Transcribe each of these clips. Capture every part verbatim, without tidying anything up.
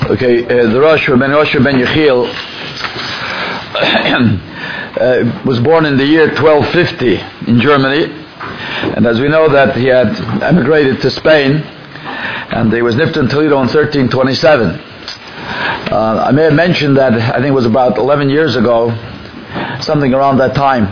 Okay, uh, the Rosh Ben Rosh Ben Yechiel uh, was born in the year twelve fifty in Germany, and as we know that he had emigrated to Spain, and he was nifted in Toledo in thirteen twenty-seven. Uh, I may have mentioned that I think it was about eleven years ago, something around that time.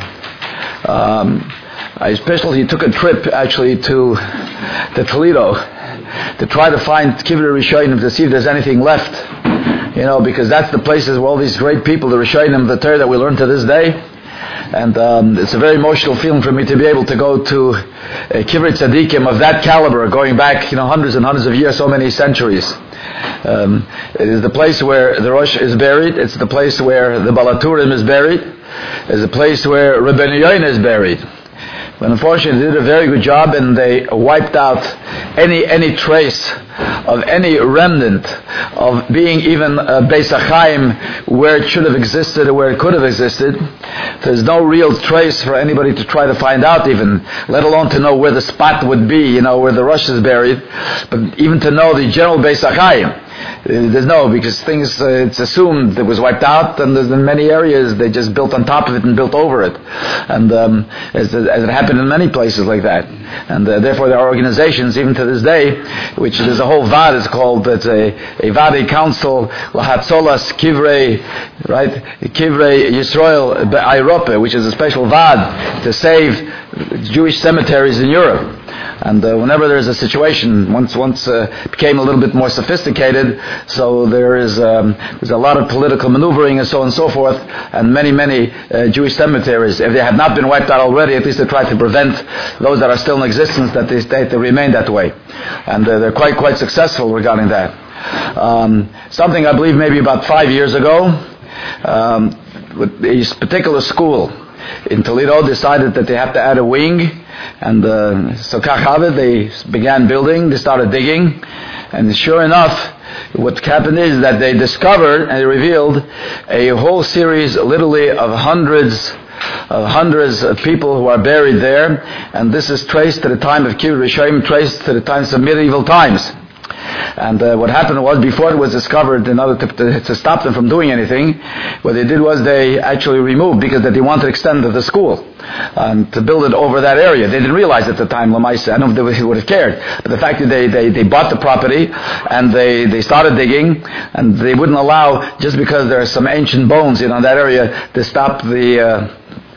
Um, I especially took a trip actually to to Toledo to try to find Kivrei Rishonim to see if there's anything left, you know, because that's the places where all these great people, the Rishonim, the Torah that we learn to this day. And um, it's a very emotional feeling for me to be able to go to uh, Kivrei Tzadikim of that caliber, going back, you know, hundreds and hundreds of years, so many centuries. Um, it is the place where the Rosh is buried. It's the place where the Balaturim is buried. It's the place where Rabbeinu Yoina is buried. But unfortunately, they did a very good job, and they wiped out any any trace of any remnant of being even a Beis HaChaim where it should have existed or where it could have existed. There's no real trace for anybody to try to find out, even, let alone to know where the spot would be, you know, where the Rosh is buried, but even to know the general Beis HaChaim. There's no, because things, uh, it's assumed it was wiped out, and there's in many areas they just built on top of it and built over it, and um, as, as it happened in many places like that. And uh, therefore there are organizations even to this day, which there's a whole vad, it's called, it's a, a Vadi Council, Lahatzolas Kivrei, right, Kivrei Yisrael Be'Europe, which is a special vad to save Jewish cemeteries in Europe. And uh, whenever there's a situation, once once uh, became a little bit more sophisticated, so there is um, there's a lot of political maneuvering and so on and so forth, and many many uh, Jewish cemeteries, if they have not been wiped out already, at least they try to prevent those that are still in existence that they stay to remain that way, and uh, they're quite quite successful regarding that. Um, something I believe maybe about five years ago, um, with a particular school in Toledo decided that they have to add a wing. And uh, so Kachavit, they began building, they started digging, and sure enough, what happened is that they discovered and they revealed a whole series, literally, of hundreds of hundreds of people who are buried there, and this is traced to the time of Kivrei Rishonim, traced to the times of medieval times. And uh, what happened was, before it was discovered, in order to, to, to stop them from doing anything, what they did was they actually removed, because that they wanted to extend the school um, to build it over that area. They didn't realize at the time, Lamaisa, I don't know if they would have cared, but the fact that they, they, they bought the property and they, they started digging, and they wouldn't allow, just because there are some ancient bones, you know, in that area, to stop the uh,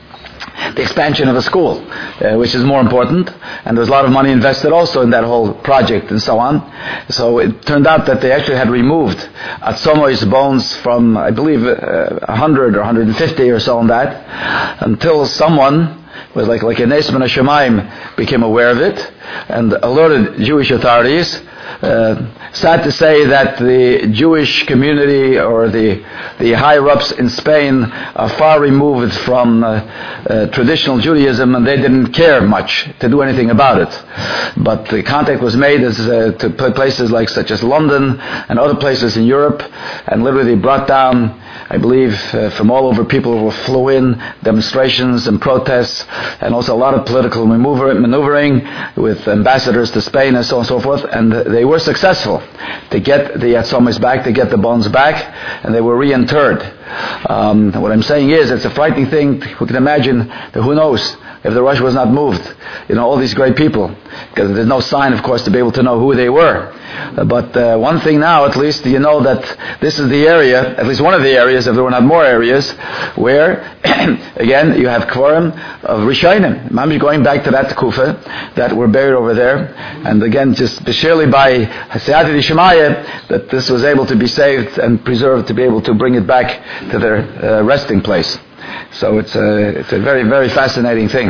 the expansion of a school, uh, which is more important, and there's a lot of money invested also in that whole project and so on. So it turned out that they actually had removed Atzomo's bones from, I believe, uh, one hundred or one hundred fifty or so on that, until someone was like like a Nes Ben Hashemayim became aware of it and alerted Jewish authorities. Uh, sad to say that the Jewish community or the the higher-ups in Spain are far removed from uh, uh, traditional Judaism, and they didn't care much to do anything about it. But the contact was made as, uh, to places like such as London and other places in Europe, and literally brought down, I believe, uh, from all over, people who flew in, demonstrations and protests, and also a lot of political maneuver, maneuvering with ambassadors to Spain and so on and so forth, and they were successful to get the Atzomis back, to get the bones back, and they were reinterred. Um, what I'm saying is, it's a frightening thing. We can imagine that who knows if the Rosh was not moved, you know, all these great people, because there's no sign, of course, to be able to know who they were. Uh, but uh, one thing now, at least, you know that this is the area, at least one of the areas, if there were not more areas, where, again, you have Kvorim of Rishonim. Mamish going back to that Kufa that were buried over there. And again, just surely by Hasiyati Shemaya, that this was able to be saved and preserved, to be able to bring it back to their uh, resting place. So it's a, it's a very, very fascinating thing.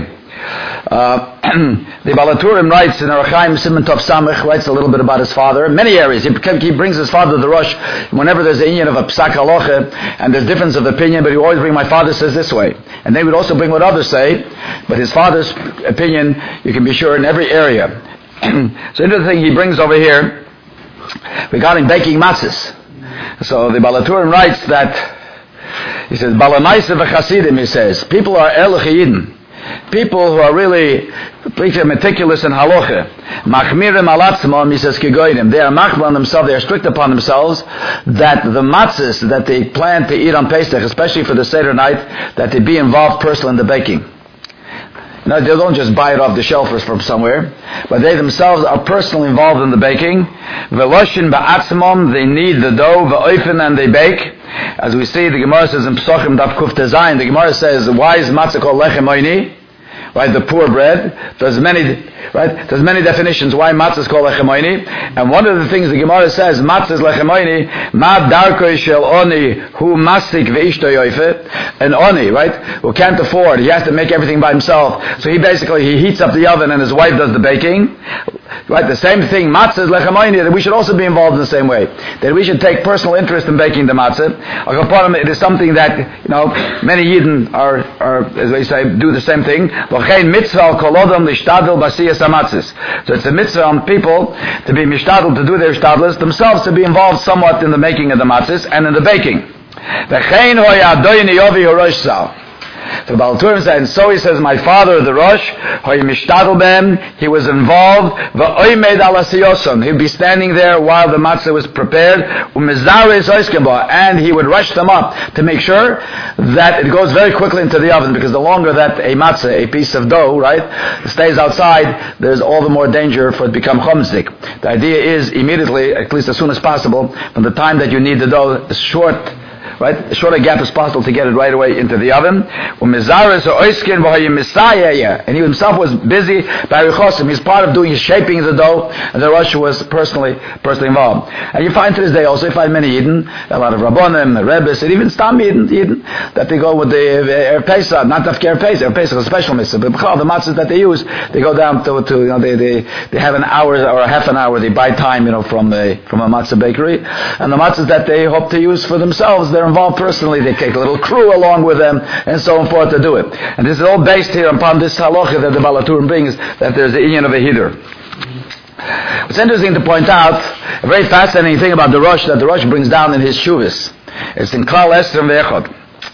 Uh, the Balaturim writes in Arachaim Simon Tov Samech, writes a little bit about his father. In many areas, he, he brings his father to the Rosh whenever there's an inyan of a psak halacha and there's difference of opinion, but he always bring, my father says this way. And they would also bring what others say, but his father's opinion, you can be sure, in every area. So another thing he brings over here regarding baking matzahs. So the Balaturim writes that, he says, Balamaisa v'chasidim, he says, people are Erlich Yidin. people who are really meticulous in halacha, machmirim alatzmam, he says kigoyim, they are machmir on themselves, they are strict upon themselves, that the matzahs that they plan to eat on Pesach, especially for the Seder night, that they be involved personally in the baking. No, they don't just buy it off the shelf or from somewhere, but they themselves are personally involved in the baking. Veloshin ba'atzmam, they knead the dough, ve'oifen, and they bake. As we see, the Gemara says in Pesachim Daf Kuf Tezayin, the Gemara says, why is matzah called lechem oini? Right, the poor bread. There's many, right? There's many definitions why matzah is called lechem oini. And one of the things the Gemara says, matzah is lechem oini, ma darkoi shel oni hu masik ve'ishto yoife. An oni, right, who can't afford, he has to make everything by himself. So he basically, he heats up the oven and his wife does the baking. Right, the same thing, matzah is lechem oini, that we should also be involved in the same way. That we should take personal interest in baking the matzah. It is something that, you know, many Yidden are, are, as they say, do the same thing. So it's a mitzvah on people to be mishtadl, to do their shtadlis, themselves to be involved somewhat in the making of the matzahs and in the baking. So the Baal Turim said, and so he says, my father, the Rosh, he was involved, he'd be standing there while the matzah was prepared, and he would rush them up to make sure that it goes very quickly into the oven, because the longer that a matzah, a piece of dough, right, stays outside, there's all the more danger for it to become chomzik. The idea is immediately, at least as soon as possible, from the time that you need the dough, a short right, as short a gap as possible to get it right away into the oven. And he himself was busy by Richosim. He's part of doing his shaping the dough, and the Rosh was personally personally involved. And you find to this day also, you find many Yidden, a lot of Rabbonim, Rebbes, and even Stam Yidden, Yidden, that they go with the Erev Pesach, not the Erev Pesach, Erev Pesach is a special mitzvah, but the matzahs that they use, they go down to, to you know, they, they, they have an hour or a half an hour, they buy time, you know, from a, from a matzah bakery, and the matzahs that they hope to use for themselves, they're involved personally, they take a little crew along with them, and so on forth to do it. And this is all based here upon this halacha that the Baal HaTurim brings, that there's the inyan of a hidur. It's interesting to point out a very fascinating thing about the Rosh that the Rosh brings down in his Shuvas. It's in Klal Esrim Ve'echad.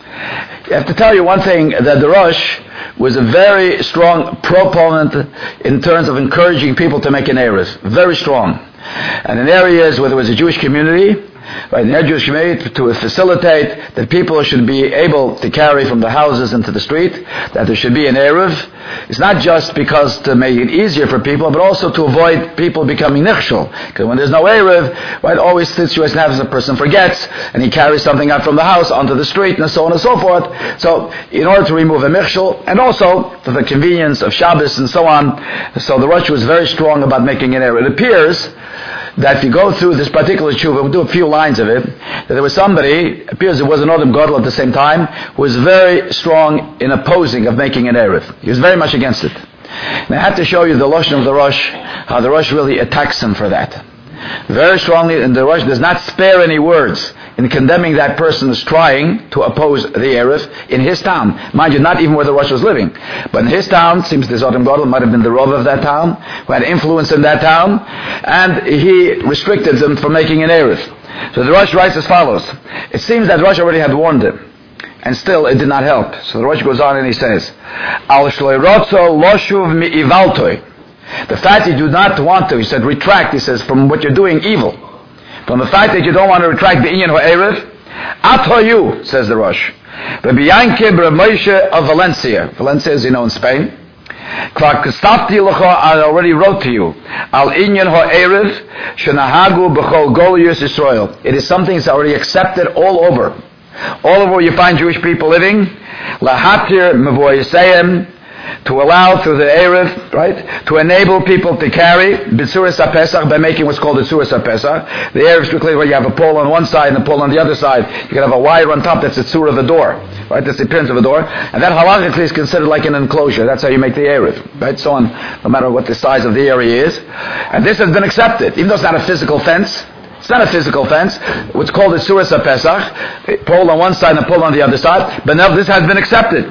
You have to tell you one thing, that the Rosh was a very strong proponent in terms of encouraging people to make an Erev. Very strong. And in areas where there was a Jewish community, right, in their Jewish community, to facilitate that people should be able to carry from the houses into the street, that there should be an Erev. It's not just because to make it easier for people, but also to avoid people becoming nichshol. Because when there's no Erev, right, always the situation happens, a person forgets, and he carries something out from the house onto the street, and so on and so forth. So, in order to remove a nichshol, and also for the convenience of Shabbos and so on, so the Rosh was very strong about making an Erev. It appears that if you go through this particular tshuva, we'll do a few lines of it, that there was somebody, it appears it was an Odom Gadol at the same time, who was very strong in opposing of making an Erev. He was very much against it. And I have to show you the Lashon of the Rosh, how the Rosh really attacks him for that. Very strongly, and the Rosh does not spare any words in condemning that person who's trying to oppose the Erev in his town. Mind you, not even where the Rosh was living. But in his town, seems this Odom Gadol might have been the Rav of that town, who had influence in that town, and he restricted them from making an Erev. So the Rosh writes as follows. It seems that Rosh already had warned him, and still it did not help. So the Rosh goes on and he says, Al shloirotzo loshuv mi'ivaltoi. The fact that you do not want to, he said, retract, he says, from what you're doing evil. From the fact that you don't want to retract the inyan ha'erev, athoyu, says the Rosh. Rabbi Yankib Rabbi Moshe of Valencia. Valencia is, you know, in Spain. Kvar kastafti l'cho, I already wrote to you. Al inyan ha'erev, shenahagu b'chol goliyus Yisrael. It is something that's already accepted all over. All over where you find Jewish people living. Lahatir mevoyisayim, to allow through the Erev, right, to enable people to carry B'tzuras HaPesach by making what's called the Tzuras HaPesach. The Erev is strictly where you have a pole on one side and a pole on the other side. You can have a wire on top, that's the tzur of the door, right, that's the appearance of a door. And that halachically is considered like an enclosure. That's how you make the Erev, right, so on, no matter what the size of the area is. And this has been accepted, even though it's not a physical fence. It's not a physical fence. What's called the Tzuras HaPesach, pole on one side and a pole on the other side. But now this has been accepted.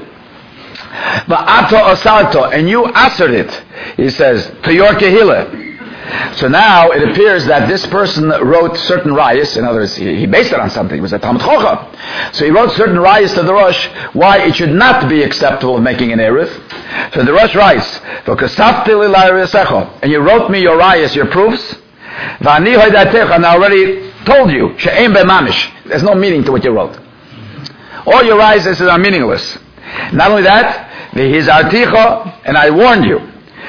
Va'ato asarto, and you answered it, he says, to your kehillah. So now it appears that this person wrote certain rayas, in other words, he, he based it on something, it was a Talmud Chacham. So he wrote certain rayas to the Rosh, why it should not be acceptable of making an Erev. So the Rosh writes, and you wrote me your rayas, your proofs, and I already told you, there's no meaning to what you wrote. All your rayas are meaningless. Not only that, and I warned you,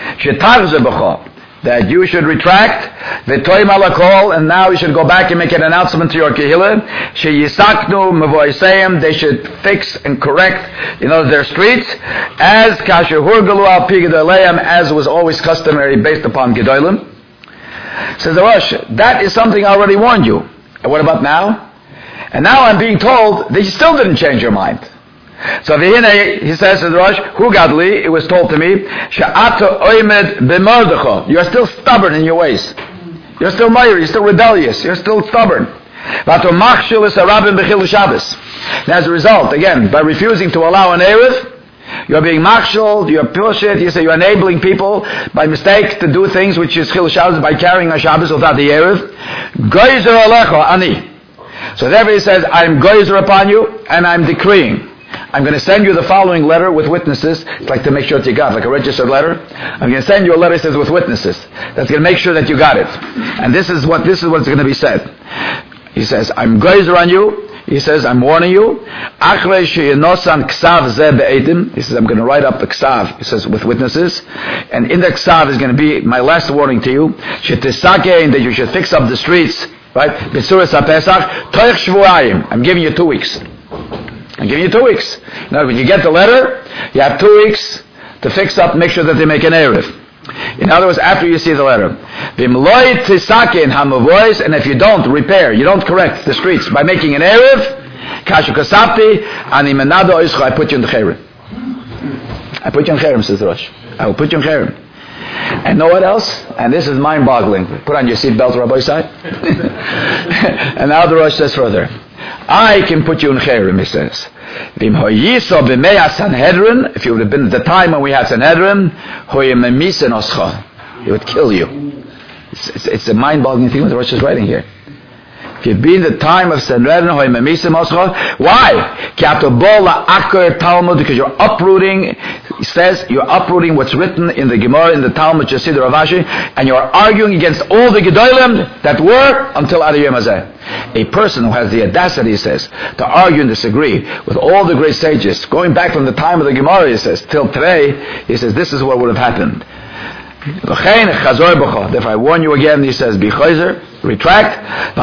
that you should retract the toy malakol, and now you should go back and make an announcement to your kehillah. Sheyisaknu mevoisayim, they should fix and correct, you know, their streets, as kasher hurgalu al pi gedoleim, as was always customary based upon gedolim. Says the Rosh, that is something I already warned you. And what about now? And now I'm being told that you still didn't change your mind. So v'hinei, he says to the Rosh, Hu gadli, it was told to me, she'ata oimed b'mordecho, you're still stubborn in your ways. You're still meir, you're still rebellious, you're still stubborn. V'ato machshil es harabim b'chilu Shabbos. And as a result, again, by refusing to allow an erev, you're being machshil, you're bullshit, you say you're enabling people by mistake to do things which is chil Shabbos by carrying a Shabbos without the erev. Goizer alecho ani. So therefore he says, I'm goizer upon you, and I'm decreeing. I'm going to send you the following letter with witnesses. It's like to make sure that you got it, like a registered letter. I'm going to send you a letter that says with witnesses. That's going to make sure that you got it. And this is what this is what's going to be said. He says, I'm geyser on you. He says, I'm warning you. He says, I'm going to write up the ksav. He says, with witnesses. And in the ksav is going to be my last warning to you. That you should fix up the streets. Right? I'm giving you two weeks. I'm giving you two weeks. Now, when you get the letter, you have two weeks to fix up, make sure that they make an erev. In other words, after you see the letter. And if you don't repair, you don't correct the streets by making an erev, I put you in the cherem. I put you in cherem, says the Rosh. I will put you in cherem. And know what else? And this is mind-boggling. Put on your seatbelt, Rabbi Isai. And now the Rosh says further. I can put you in cherem, he says. If you would have been at the time when we had Sanhedrin, he would kill you. It's, it's, it's a mind-boggling thing what the Rosh is writing here. If you've been at the time of Sanhedrin, why? Because you're uprooting, he says, you're uprooting what's written in the Gemara, in the Talmud, Chassidah Rav Ashi, and you're arguing against all the Gedolim that were until Ad Yom Hazeh. A person who has the audacity, he says, to argue and disagree with all the great sages, going back from the time of the Gemara, he says, till today, he says, this is what would have happened. If I warn you again, he says, be chayzer, retract,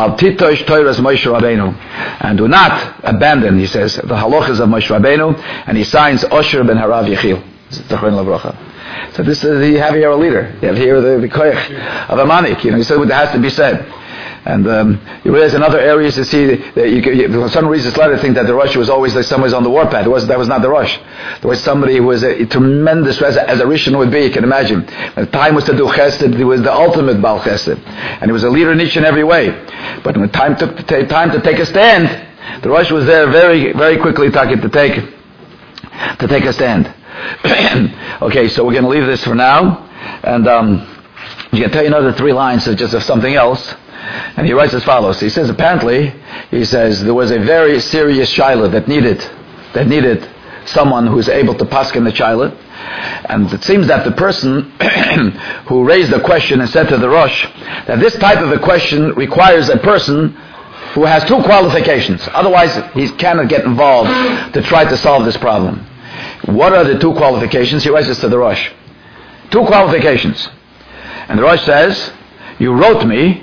and do not abandon, he says, the halachas of Moshe Rabbeinu, and he signs Osher ben Harav Yechiel. So this is, you have here a leader, you have here the, the koyach of a manik, you know, he said what has to be said. And um, you realize in other areas you see that you, you, for some reason it's led to think that the Rosh was always like somebody's on the warpath. It was, that was not the Rosh. There was somebody who was a, a tremendous, as a, as a Rishon would be, you can imagine. When the time was to do chesed, he was the ultimate Baal chesed. And he was a leader in each and every way. But when time took to take, time to take a stand, the Rosh was there very, very quickly talking to take, to take a stand. Okay, so we're going to leave this for now. And um, I'm going to tell you another three lines of just of something else. And he writes as follows. He says, apparently, he says, there was a very serious shaila that needed, that needed someone who's able to paskin the shaila. And it seems that the person who raised the question and said to the Rosh that this type of a question requires a person who has two qualifications. Otherwise, he cannot get involved to try to solve this problem. What are the two qualifications? He writes this to the Rosh. Two qualifications. And the Rosh says, you wrote me,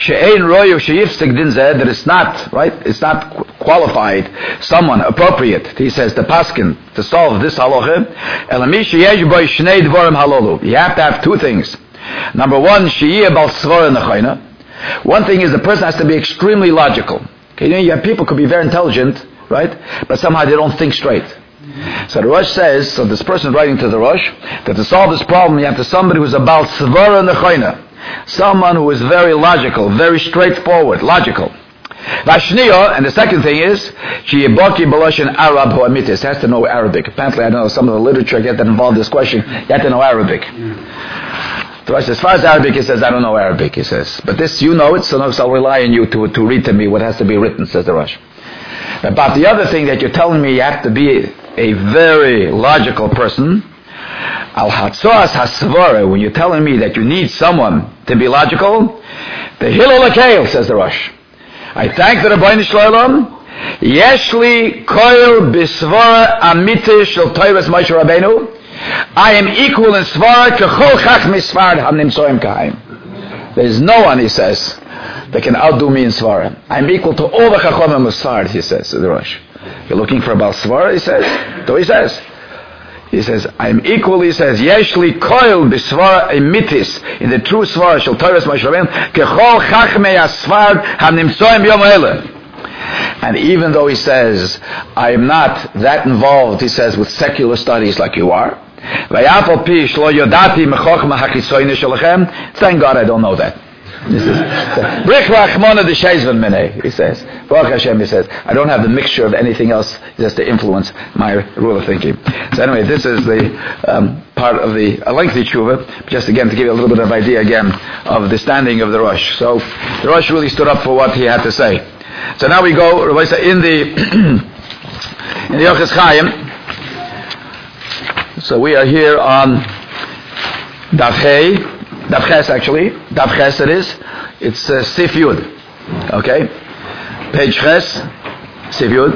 that it's not, right, it's not qualified, someone appropriate, he says, to paskin, to solve this halacha. You have to have two things. Number one, one thing is the person has to be extremely logical. Okay, you know, you have people who could be very intelligent, right, but somehow they don't think straight. So the Rosh says, so this person is writing to the Rosh, that to solve this problem you have to somebody who's about svara nechayna. Someone who is very logical, very straightforward, logical. Vashniya, and the second thing is, Shiyibaki Baloshin Arab Hoamitis, has to know Arabic. Apparently, I don't know, some of the literature get that involved in this question, you have to know Arabic. So as far as Arabic, he says, I don't know Arabic, he says. But this, you know it, so I'll rely on you to, to read to me what has to be written, says the Rosh. About the other thing that you're telling me, you have to be a very logical person. Al Hatzoas Hasvara, when you're telling me that you need someone to be logical, the Hillel Akail, says the Rosh. I thank the Rabbeinu Shloim. Yeshli koil bisvara amite shel Torah Moshe Rabbeinu. I am equal in svara kechol chachmei Sfarad hamnimtzoim kaim. There is no one, he says, that can outdo me in svara. I am equal to all the chachomim of Sfarad, he says to the Rosh. You're looking for about svara, he says. So he says. He says, I am equal, he says, Yeshli koil bisvara emitis, in the true svara shel Torah Moshe Rabbeinu, kechol chachmei Sfarad hamnimtzoim yom ha'eleh. And even though he says, I am not that involved, he says, with secular studies like you are, thank God I don't know that. He says, he says, Baruch Hashem, he says, I don't have the mixture of anything else just to influence my rule of thinking. So anyway, this is the um, part of the a lengthy tshuva, just again to give you a little bit of idea again of the standing of the Rosh. So the Rosh really stood up for what he had to say. So now we go, Rabbi, in the in the Yochis Chaim. So we are here on Daf Hey, Daf Ches actually, Daf Ches it is. It's uh, Sif Yud, okay, page Ches, Sif Yud.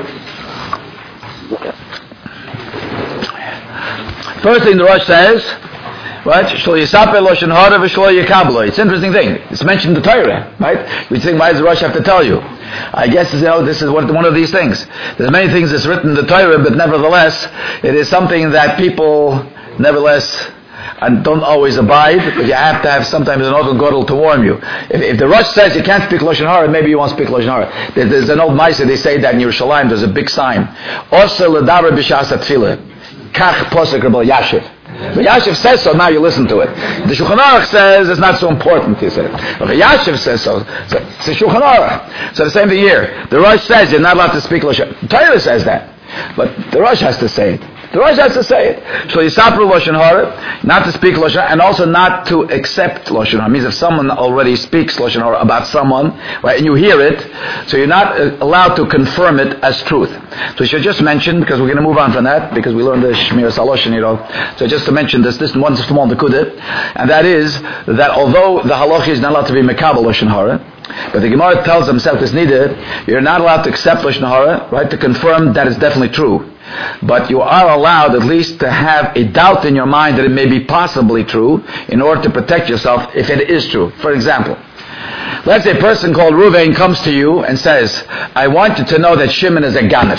First thing the Rosh says, right? Shlo yisaper loshen hara v'shlo yikablo. It's an interesting thing. It's mentioned in the Torah, right? You think, why does the Rosh have to tell you? I guess, you know, this is one of these things. There's many things that's written in the Torah, but nevertheless, it is something that people, nevertheless, and don't always abide, but you have to have sometimes an Ovel Godel to warn you. If, if the Rosh says you can't speak Lashon Hara, maybe you won't speak Lashon Hara. There, there's an old Maisa, they say that in Yerushalayim, there's a big sign. Oser l'daber b'shas atfilah. Kach posek Rabbi Yashiv. But Yashiv says so, now you listen to it. The Shulchan Aruch says it's not so important, he said. But Yashiv says so. So it's the Shulchan Aruch. So the same thing here. The Rosh says you're not allowed to speak Lashon. The Torah says that. But the Rosh has to say it. The Rosh has to say it. So Yisapru Lashon Hara, not to speak Lashon Hara, and also not to accept Lashon Hara. It means if someone already speaks Lashon Hara about someone, right, and you hear it, so you're not allowed to confirm it as truth. So I should just mention, because we're going to move on from that, because we learned the Shmir Saloshin, you know. So just to mention this, this one small nekudah, and that is that although the halacha is not allowed to be mekabel Lashon Hara, but the Gemara tells himself this needed, you're not allowed to accept Lashon Hara, right, to confirm that it's definitely true. But you are allowed at least to have a doubt in your mind that it may be possibly true in order to protect yourself if it is true. For example, let's say a person called Ruvain comes to you and says, I want you to know that Shimon is a ganef.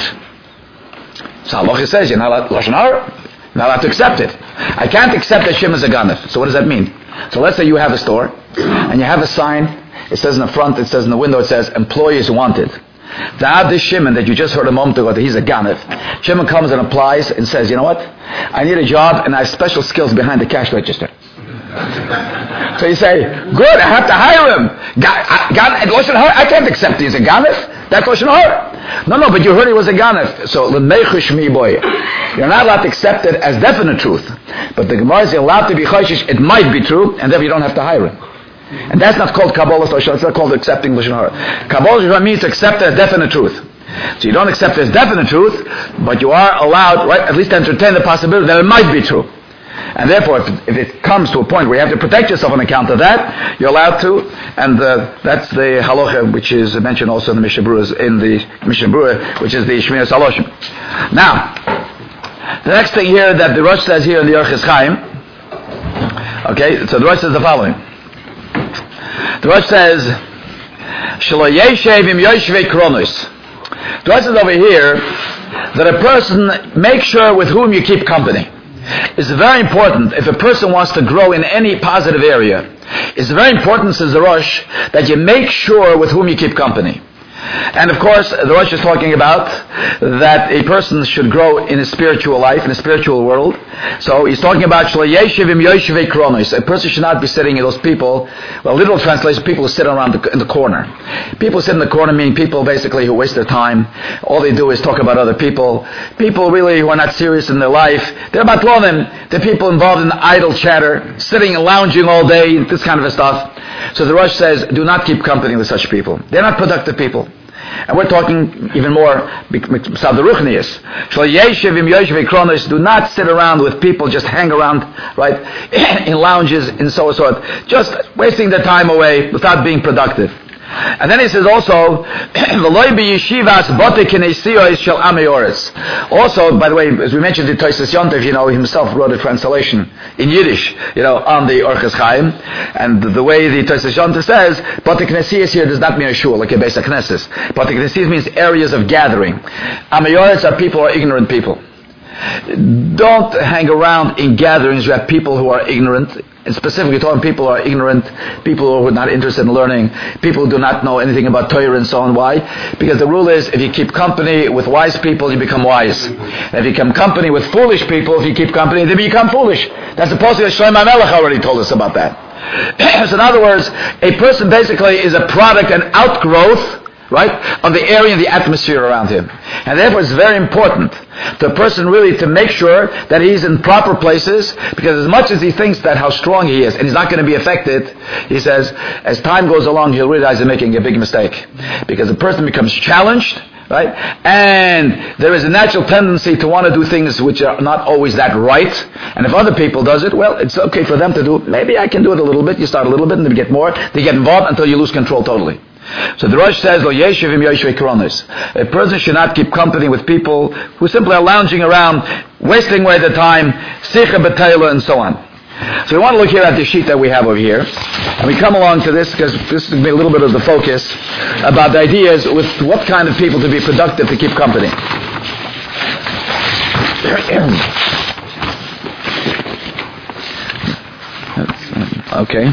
So Allah says, you're not allowed, Lashon Hara, not allowed to accept it. I can't accept that Shimon is a ganef. So what does that mean? So let's say you have a store and you have a sign. It says in the front, it says in the window, it says, employees wanted. Now this Shimon that you just heard a moment ago, that he's a ganef, Shimon comes and applies and says, you know what? I need a job and I have special skills behind the cash register. So you say, good, I have to hire him. I can't accept he's a ganef. That's Lashon Hara. No, no, but you heard he was a ganef. So, you're not allowed to accept it as definite truth. But the Gemara is allowed to be chayshish, it might be true, and therefore you don't have to hire him. And that's not called Kabbalah Lashon, it's not called accepting Lashon Hara. Kabbalah Lashon means to accept it as definite truth. So you don't accept it as definite truth, but you are allowed, right, at least to entertain the possibility that it might be true. And therefore, if, if it comes to a point where you have to protect yourself on account of that, you're allowed to. And uh, that's the halacha, which is mentioned also in the Mishnah Berurah, in the Mishnah Berurah, which is the Shmir Saloshim. Now, the next thing here that the Rosh says here in the Yochis Chaim, okay, so the Rosh says the following. The Rosh says, Shelo yeshev im yoshvei kronos. The Rosh says over here that a person, make sure with whom you keep company. It's very important if a person wants to grow in any positive area. It's very important, says the Rosh, that you make sure with whom you keep company. And of course, the Rosh is talking about that a person should grow in a spiritual life, in a spiritual world. So he's talking about Shelo yeshev im yoshvei kronos. A person should not be sitting in those people, well, literal translation, people who sit around the, in the corner. People who sit in the corner mean people basically who waste their time. All they do is talk about other people. People really who are not serious in their life. They're batlonim. They're people involved in idle chatter, sitting and lounging all day, this kind of stuff. So the Rosh says, do not keep company with such people. They're not productive people. And we're talking even more Saderuchnius. Do not sit around with people, just hang around, right, in lounges and so on, so on, just wasting their time away without being productive. And then he says also, also, by the way, as we mentioned in Tosfos Yontif, you know, himself wrote a translation in Yiddish, you know, on the Orchos Chaim, and the way the Tosfos Yontif says, Bate Knesias here does not mean a shul, like a Beis HaKnesses. Bate Knesias means areas of gathering. Ameyoretz are people who are ignorant people. Don't hang around in gatherings where people who are ignorant, and specifically talking people who are ignorant, people who are not interested in learning, people who do not know anything about Torah and so on. Why? Because the rule is, if you keep company with wise people, you become wise. And if you keep company with foolish people, if you keep company, they become foolish. That's the posting that Shlomo HaMelech already told us about that. So in other words, a person basically is a product and outgrowth, right, of the area and the atmosphere around him. And therefore it's very important to a person really to make sure that he's in proper places, because as much as he thinks that how strong he is and he's not going to be affected, he says, as time goes along, he'll realize he's making a big mistake. Because the person becomes challenged, right, and there is a natural tendency to want to do things which are not always that right. And if other people does it, well, it's okay for them to do. Maybe I can do it a little bit. You start a little bit and then you get more. They get involved until you lose control totally. So the Rosh says, Lo yeshivim yoshvei kronos. A person should not keep company with people who simply are lounging around, wasting away their time, sicha b'teila, and so on. So we want to look here at the sheet that we have over here. And we come along to this because this is a little bit of the focus about the ideas with what kind of people to be productive to keep company. Okay.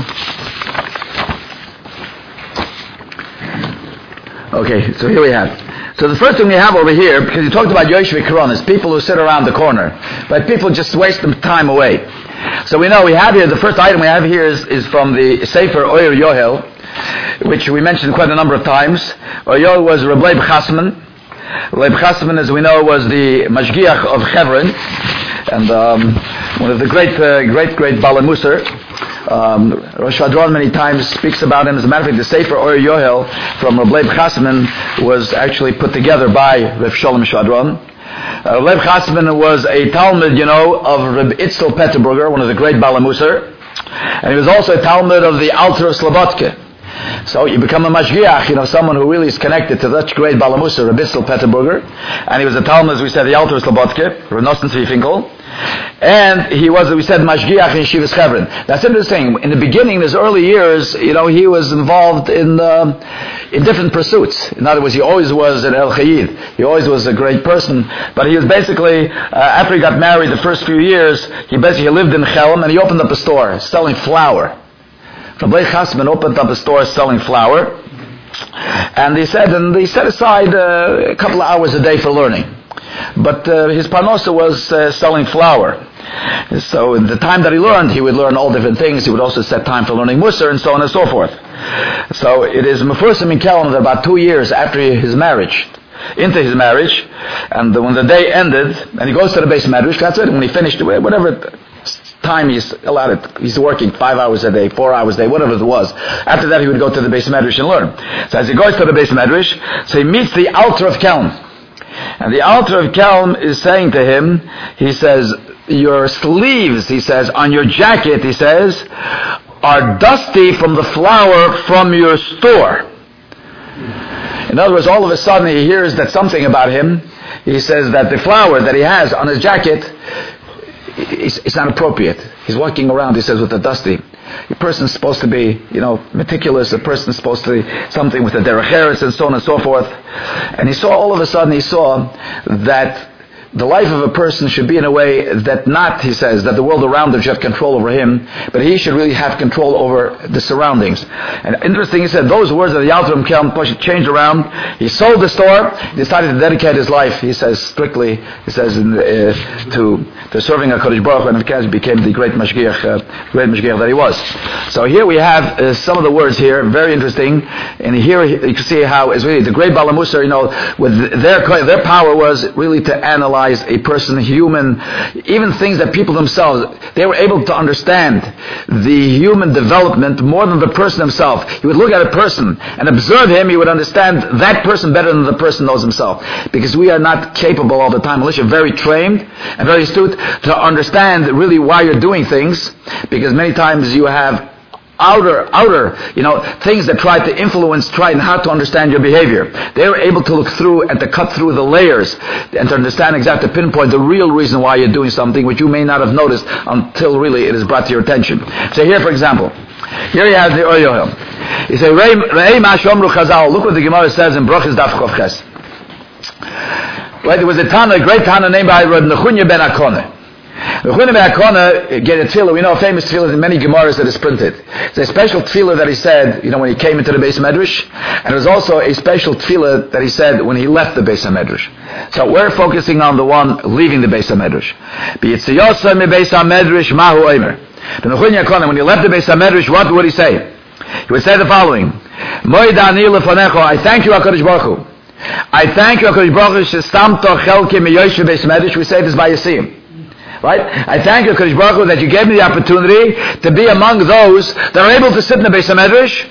Okay, so here we have. So the first thing we have over here, because you talked about Yoshvei Koronis, people who sit around the corner, but people just waste them time away. So we know we have here, the first item we have here is, is from the Sefer Oyer Yohel, which we mentioned quite a number of times. Oyer Yohel was Reb Leib Chasman. Leib Chasman, as we know, was the Mashgiach of Hebron, and um, one of the great, uh, great, great Balei Musar. Um, Rosh Hadron many times speaks about him. As a matter of fact, the Sefer Oyer Yohel from Reb Leib Chasman was actually put together by Reb Sholem Shadron. Uh, Reb Leib Chasman was a Talmud, you know, of Reb Itzel Peterburger, one of the great Balei Musar, and he was also a Talmud of the Alter of Slobodka. So you become a mashgiach, you know, someone who really is connected to such great Balei Musar, Reb Itzel Peterburger, and he was a Talmud, as we said, the Alter of Slobodka, Reb Nosson Tzvi Finkel. And he was, we said, Mashgiach in Yeshivas Hebron. That's interesting. In the beginning, in his early years, you know, he was involved in uh, in different pursuits. In other words, he always was an El Chayid. He always was a great person. But he was basically, uh, after he got married the first few years, he basically lived in Chelm and he opened up a store selling flour. Reb Leib Chasman opened up a store selling flour. And he said, and he set aside uh, a couple of hours a day for learning. But uh, his parnosa was uh, selling flour. So in the time that he learned, he would learn all different things. He would also set time for learning Musar and so on and so forth. So it is Mefursam in Kelm that about two years after his marriage, into his marriage, and when the day ended, and he goes to the Beis Medrash, that's it, when he finished, whatever time he's allowed, he's working five hours a day, four hours a day, whatever it was. After that, he would go to the Beis Medrash and learn. So as he goes to the Beis Medrash, so he meets the Alter of Kelm. And the Alter of Kelm is saying to him, he says, your sleeves, he says, on your jacket, he says, are dusty from the flour from your store. In other words, all of a sudden he hears that something about him. He says that the flour that he has on his jacket, it's, it's not appropriate. He's walking around, he says, with the dusty. A person's supposed to be, you know, meticulous. A person's supposed to be something with the derech eretz and so on and so forth. And he saw, all of a sudden, he saw that the life of a person should be in a way that not, he says, that the world around him should have control over him, but he should really have control over the surroundings. And interesting, he said, those words that the Alter of Kelm changed around. He sold the store, decided to dedicate his life, he says, strictly, he says, in, uh, to to serving HaKadosh Baruch Hu, and of became the great mashgiach, uh, great mashgiach that he was. So here we have uh, some of the words here, very interesting. And here you can see how it's really the great Balei Musar, you know, with their their power was really to analyze realize a person, human, even things that people themselves, they were able to understand the human development more than the person himself. He would look at a person and observe him, he would understand that person better than the person knows himself. Because we are not capable all the time, unless you're very trained and very astute, to understand really why you're doing things, because many times you have outer, outer, you know, things that try to influence, try and how to understand your behavior. They were able to look through and to cut through the layers and to understand exactly, to pinpoint the real reason why you're doing something which you may not have noticed until really it is brought to your attention. So here, for example, here you have the Or Yohel. You say, Re'ei ma shomru Chazal. Look what the Gemara says in Brachos Daf Chof Ches. Right, there was a Tana, a great Tana named by Reb Nechunya ben Akona. Nechunya ben Akona get a tefillah. We know a famous tefillah in many Gemaras that is printed. It's a special tefillah that he said, you know, when he came into the Beis Medrash, and it was also a special tefillah that he said when he left the Beis Medrash. So we're focusing on the one leaving the Beis Medrash. B'yitziyosah mi Beis Medrash mahu omer. The Nechunya Akona, when he left the Beis Medrash, what would he say? He would say the following: Moed ani lefanecho, I thank you, HaKadosh Baruch Hu. I thank you, HaKadosh Baruch Hu, shestamto chelki miyosh Beis Medrash. We say this by Yisiyim. Right? I thank you, HaKadosh Baruch Hu, that you gave me the opportunity to be among those that are able to sit in the Beis Medrash.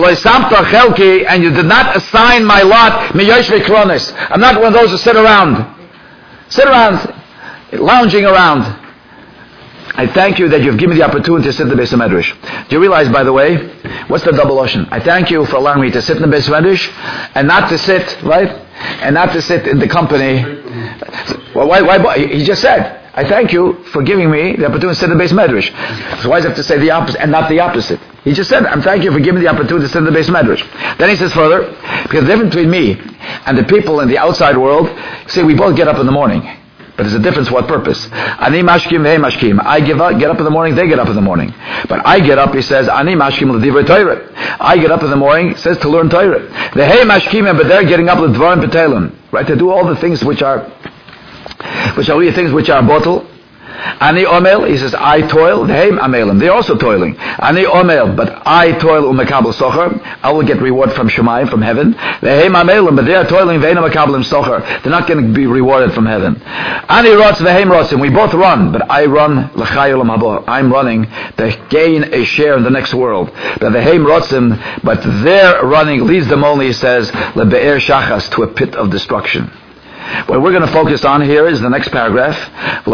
And you did not assign my lot miyosh v'kronis. I'm not one of those who sit around. Sit around, lounging around. I thank you that you've given me the opportunity to sit in the Beis Medrash. Do you realize, by the way, what's the double ocean? I thank you for allowing me to sit in the Beis Medrash and not to sit, right? And not to sit in the company. Well, why, why, he just said, I thank you for giving me the opportunity to sit in the Beis Medrash. So why does he have to say the opposite and not the opposite? He just said, I'm thank you for giving me the opportunity to sit in the Beis Medrash. Then he says further, because the difference between me and the people in the outside world, see, we both get up in the morning. But there's a difference. What purpose? Ani mashkim ve'hem mashkim. I give up, get up in the morning. They get up in the morning. But I get up. He says ani mashkim l'divrei Torah. I get up in the morning. He says to learn Torah. The hey mashkim, but they're getting up l'dvarim petelim, right? To do all the things which are, which are really things which are bottle. Ani omel, he says, I toil. Heim amelim, they're also toiling. Ani omel, but I toil umekabel socher. I will get reward from Shemayim, from heaven. Heim amelim, but they are toiling. Ve'ena mekabel socher. They're not going to be rewarded from heaven. Ani rotz ve'heim rotzim. We both run, but I run l'chayil habo. I'm running to gain a share in the next world. But ve'heim rotzim, but their running leads them only, he says, lebe'er shachas, to a pit of destruction. What we're going to focus on here is the next paragraph. So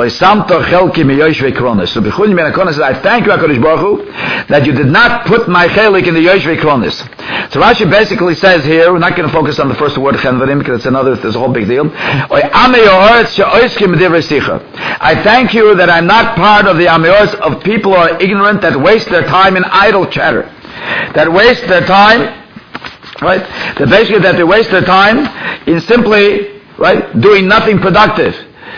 Nechunya ben Akona says, I thank you, HaKadosh Baruch Hu, that you did not put my chelik in the Yosh V'Kronis. So Rashi basically says here, we're not going to focus on the first word, chenvarim, because it's another, there's a whole big deal. I thank you that I'm not part of the ameos of people who are ignorant, that waste their time in idle chatter. That waste their time, right? That basically that they waste their time in simply, right, doing nothing productive.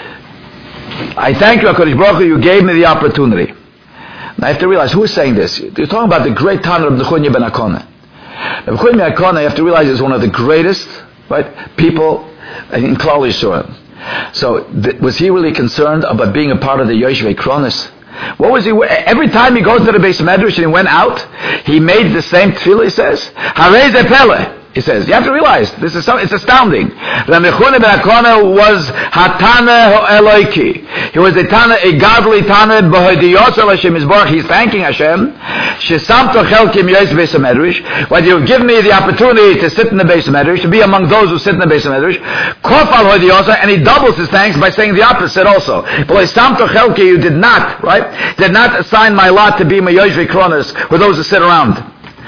I thank you, HaKadosh Baruch Hu, you gave me the opportunity. Now I have to realize, who is saying this? You're talking about the great Tana of Nechunya ben Akona. Nechunya ben Akona, you have to realize, is one of the greatest, right, people in Klal Yisrael. So, th- was he really concerned about being a part of the Yosh V'Kronis? What was he? Every time he goes to the Beis Medrash and he went out, he made the same tefillah, he says. Harei ze peleh. He says, you have to realize, this is so, it's astounding. Nechunya ben Akona was Hatana Ho'eloiki. He was a Tana, a godly Tana, B'hodiyosel Hashem Yisborach. He's thanking Hashem. Shesamto chelkim yois Beis Medrash. When you give me the opportunity to sit in the Beis Medrash, to be among those who sit in the Beis Medrash, Kof al Hodiyosel, and he doubles his thanks by saying the opposite also. But Shesamto chelki, you did not, right? Did not assign my lot to be my yois v'kronis, with those who sit around.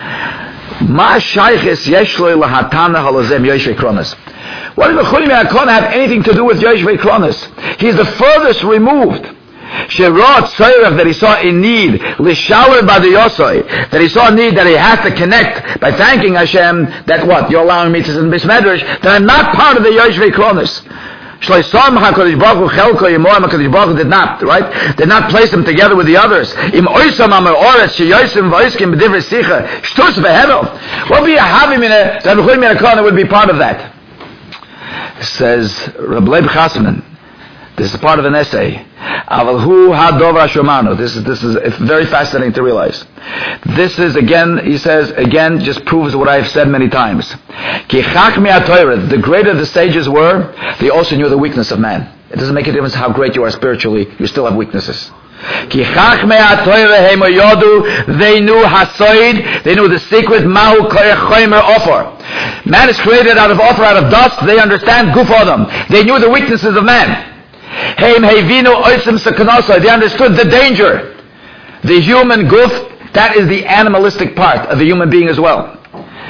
Ma shayches yeshloi lahatana halazem yosh v'kronis. What does Nechunya ben Akona have anything to do with yosh v'kronis? He's the furthest removed. Sherot tzorech, that he saw a need, lishawer badiyosoi, that he saw a need that he has to connect by thanking Hashem that what you're allowing me to sit in Beis Medrash, that I'm not part of the yosh v'kronis. Shloisam HaKadosh Baruch Hu chelko yimoam, HaKadosh Baruch Hu did not, right? Did not place them together with the others. Im oisam amar oretz sheyosim v'oiskim b'divrei sicha shtus v'hedel. What would be a havim in a, that Nechunya ben Akona would be part of that? Says Reb Leib Chasman. This is part of an essay. Aval hu hadov hashomanu. This is this is it's very fascinating to realize. This is again, he says, again, just proves what I've said many times. Ki chachmei haTorah, the greater the sages were, they also knew the weakness of man. It doesn't make a difference how great you are spiritually. You still have weaknesses. They knew hasoid. They knew the secret. Mahu chomer offer. Man is created out of offer, out of dust. They understand guf adam. They knew the weaknesses of man. They understood the danger. The human guf, that is the animalistic part of the human being as well.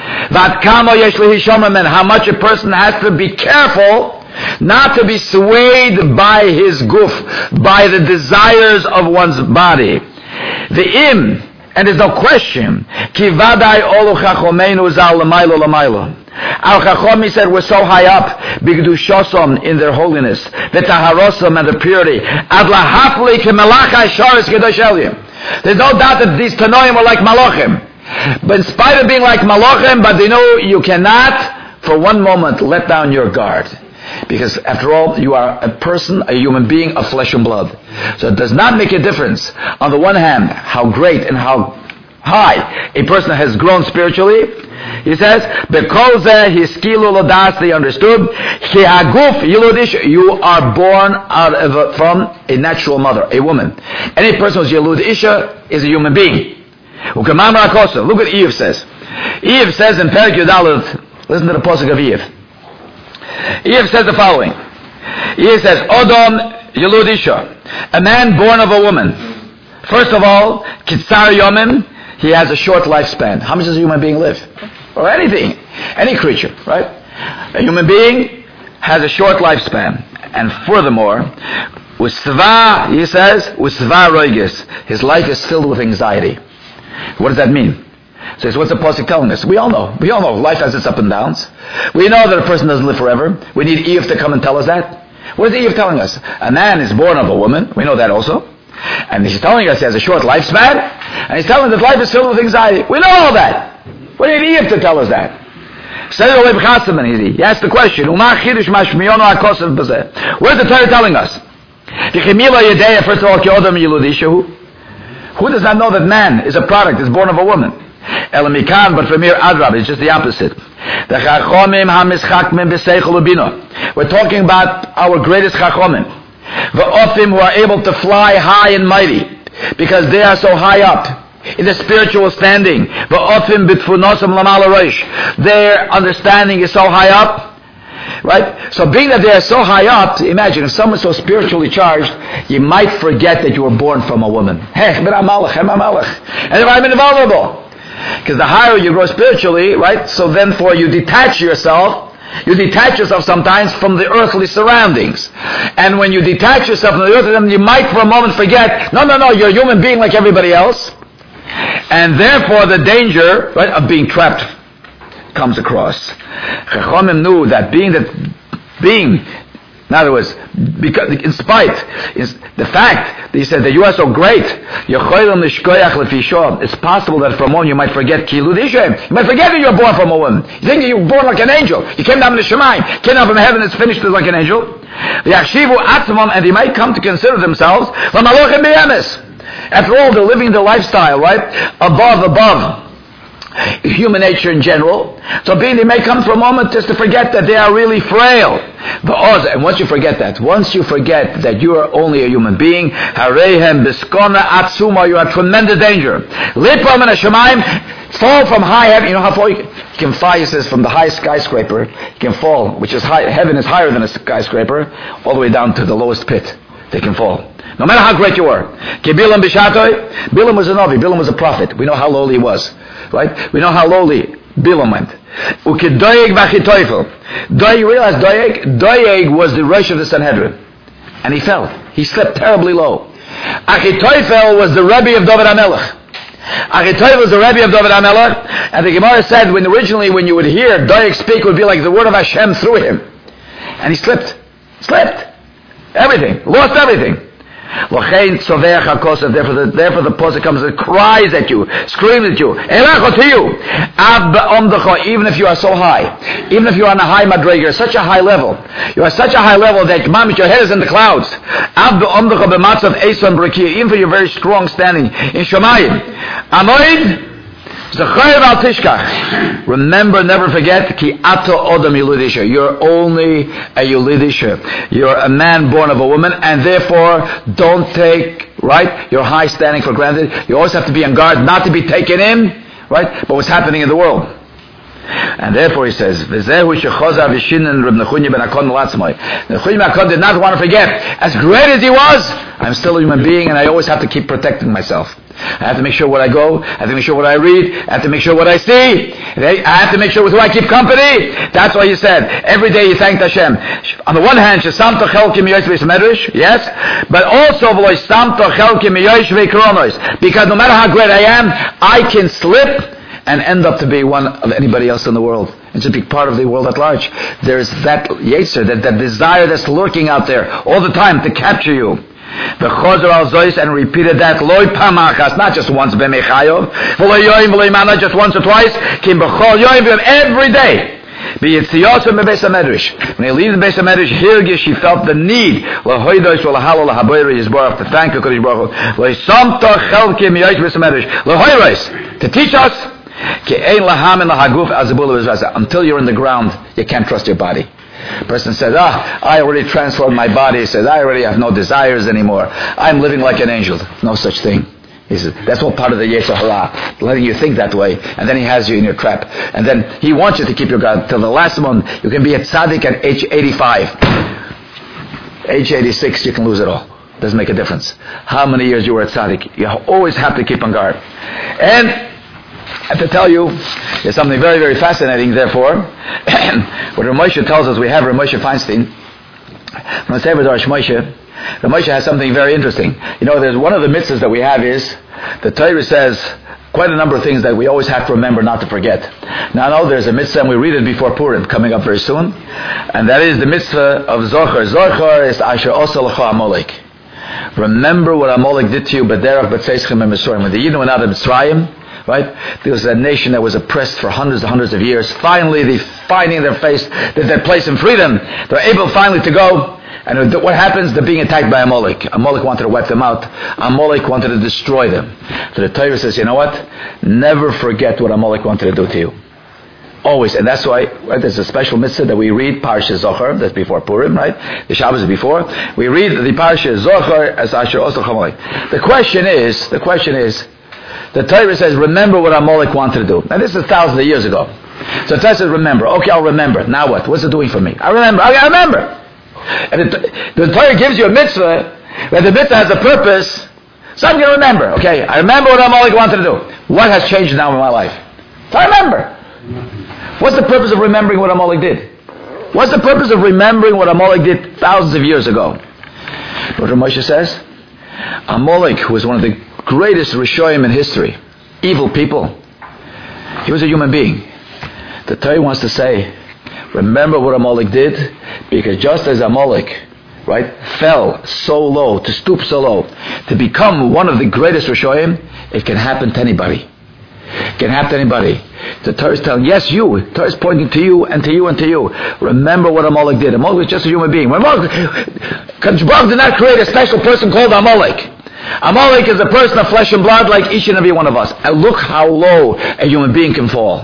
How much a person has to be careful not to be swayed by his guf, by the desires of one's body. The im, and there's no question, kivadai olu chachomeinu zal lamailo lamailo. Our Chacham, said, we're so high up, bigdushosom, in their holiness, the taharosom, and the purity. Ad lahapli kemelachai sharis kedosh elim. There's no doubt that these Tanoim are like Malachim. But in spite of being like Malachim, but they know you cannot, for one moment, let down your guard. Because after all, you are a person, a human being of flesh and blood. So it does not make a difference, on the one hand, how great and how high a person has grown spiritually. He says, because they understood, you are born out of a, from a natural mother, a woman. Any person who's Yelud Isha is a human being. Look what Eve says. Eve says in Perek Yudalad, listen to the pasuk of Eve. Eve says the following. Eve says, Odom Yelud Isha, a man born of a woman. First of all, Kitzar Yomim, he has a short lifespan. How much does a human being live? Or anything, any creature, right? A human being has a short lifspan. And furthermore, Usva, he says, Usva Roigis, his life is filled with anxiety. What does that mean? So what's the pasuk telling us? We all know. We all know life has its up and downs. We know that a person doesn't live forever. We need Eve to come and tell us that. What is Eve telling us? A man is born of a woman. We know that also. And he's telling us he has a short lifespan. And he's telling us that life is filled with anxiety. We know all that. We need Eve to tell us that. He asked the question, what is the Torah telling us? First of all, who does not know that man is a product, is born of a woman? Elamikan, but from here, Adrab, it's just the opposite. We're talking about our greatest Chachomim. The Ophim who are able to fly high and mighty, because they are so high up in the spiritual standing. The Ophim bitfunosam lamal roish. Their understanding is so high up. Right? So being that they are so high up, imagine if someone's so spiritually charged, you might forget that you were born from a woman. Hey, and if I'm invulnerable. Because the higher you grow spiritually, right? So then for you detach yourself, you detach yourself sometimes from the earthly surroundings. And when you detach yourself from the earthly, you might for a moment forget, no, no, no, you're a human being like everybody else. And therefore the danger, right, of being trapped comes across. Chachamim knew that being that being, in other words, because in spite is the fact that he said that you are so great, it's possible that for a moment you might forget Kilud Ishem. You might forget that you were born from a woman. You think that you were born like an angel. You came down from the Shemaim, came down from heaven, it's finished like an angel. And they might come to consider themselves after all, they're living the lifestyle, right? Above, above human nature in general. So being they may come for a moment just to forget that they are really frail. And once you forget that, once you forget that you are only a human being, harehem biskona atzuma, you are in tremendous danger. Lipam and Hashemayim, fall from high heaven. You know how far you can, you can fly, he says, from the highest skyscraper, you can fall, which is high, heaven is higher than a skyscraper, all the way down to the lowest pit. They can fall. No matter how great you are. Bilam Bishatoi, Bilam was a Navi, Bilam was a prophet. We know how lowly he was. Right? We know how lowly Bilam went. Ukidoyeg Bachitoifel. Doyeg, you realize Doyeg? Doyeg was the Rosh of the Sanhedrin. And he fell. He slipped terribly low. Achitoifel was the Rebbe of David HaMelech. Achitoifel was the Rebbe of David HaMelech. And the Gemara said, when originally when you would hear Doyeg speak, it would be like the word of Hashem through him. And he slipped. Slipped. Everything. Lost everything. Therefore the, therefore the pasuk comes and cries at you, screams at you, even if you are so high, even if you are on a high madriga, such a high level, you are such a high level that your head is in the clouds, even for your very strong standing in Shemayim. Amoid, Remember, never forget, ki ato odam yulidisha. You're only a yulidisha. You're a man born of a woman, and therefore don't take, right, your high standing for granted. You always have to be on guard not to be taken in, right, but what's happening in the world. And therefore he says, V'zehu shechoza v'shinen Reb Nechunya ben Akon l'Atzmai. Nechunya ben Akon did not want to forget, as great as he was, I'm still a human being, and I always have to keep protecting myself. I have to make sure what I go, I have to make sure what I read, I have to make sure what I see, I have to make sure with who I keep company. That's why he said, every day you thanked Hashem. On the one hand, Shesamto chelki miyosh v'ismedrish, yes, but also v'lo Shesamto chelki miyosh v'ikronos, because no matter how great I am, I can slip and end up to be one of anybody else in the world, and to be part of the world at large. There's that yetzer, that, that desire that's lurking out there all the time to capture you. The Chozer al Zois, and repeated that, Loi Pamachas, not just once, B'mechayov, V'lo Yoim, V'lo Imana, just once or twice, Kim B'chol Yoim, every day. B'yitziyosim Bebeis HaMedrash. When he leaves the Beis HaMedrash, Hirgish, he felt the need, L'hoidois, V'lahalo, L'haboyri, Yisborach, to thank the Kodesh Baruch Hu, L'samto Chelkim Yoish Beis HaMedrash, L'hoirois, to teach us, until you're in the ground, you can't trust your body. A person says, ah, I already transformed my body. He says, I already have no desires anymore. I'm living like an angel. No such thing. He says, that's all part of the Yetzer Hara, letting you think that way, and then he has you in your trap. And then he wants you to keep your God till the last one. You can be a tzaddik at age eighty-five. Age eighty-six, you can lose it all. Doesn't make a difference. How many years you were a tzaddik. You always have to keep on guard. And I have to tell you, there's something very, very fascinating, therefore. What Rav Moshe tells us, we have Rav Moshe Feinstein. When I say Rav Moshe, Rav Moshe has something very interesting. You know, there's one of the mitzvahs that we have is, the Torah says quite a number of things that we always have to remember not to forget. Now I know there's a mitzvah, and we read it before Purim, coming up very soon, and that is the mitzvah of Zochar. Zochar is Asher Osa L'cha Amalek. Remember what Amalek did to you, B'derach B'tzeischem and Mitzrayim. When the Yidden went out of Mitzrayim, right? There was a nation that was oppressed for hundreds and hundreds of years. Finally, they finding their face, their place in freedom. They're able finally to go. And what happens? They're being attacked by Amalek. Amalek wanted to wipe them out. Amalek wanted to destroy them. So the Torah says, you know what? Never forget what Amalek wanted to do to you. Always. And that's why, right, there's a special mitzvah that we read, Parashat Zochar, that's before Purim, right? The Shabbos is before. We read the Parashat Zochar as Asher Osa L'cha Amalek. The question is, the question is, the Torah says, remember what Amalek wanted to do. Now this is thousands of years ago. So the Torah says, remember. Okay, I'll remember. Now what? What's it doing for me? I remember. Okay, I remember. And the, the Torah gives you a mitzvah, but the mitzvah has a purpose, so I'm going to remember. Okay, I remember what Amalek wanted to do. What has changed now in my life? So I remember. What's the purpose of remembering what Amalek did? What's the purpose of remembering what Amalek did thousands of years ago? What Rav Moshe says? Amalek, who was one of the greatest Rishoyim in history, evil people, he was a human being. The Torah wants to say, remember what Amalek did, because just as Amalek, right, fell so low, to stoop so low, to become one of the greatest Rishoyim, it can happen to anybody. It can happen to anybody. The Torah is telling, yes, you. The Torah is pointing to you and to you and to you. Remember what Amalek did. Amalek was just a human being. Amalek, Baruch did not create a special person called Amalek. Amalek is a person of flesh and blood like each and every one of us. And look how low a human being can fall.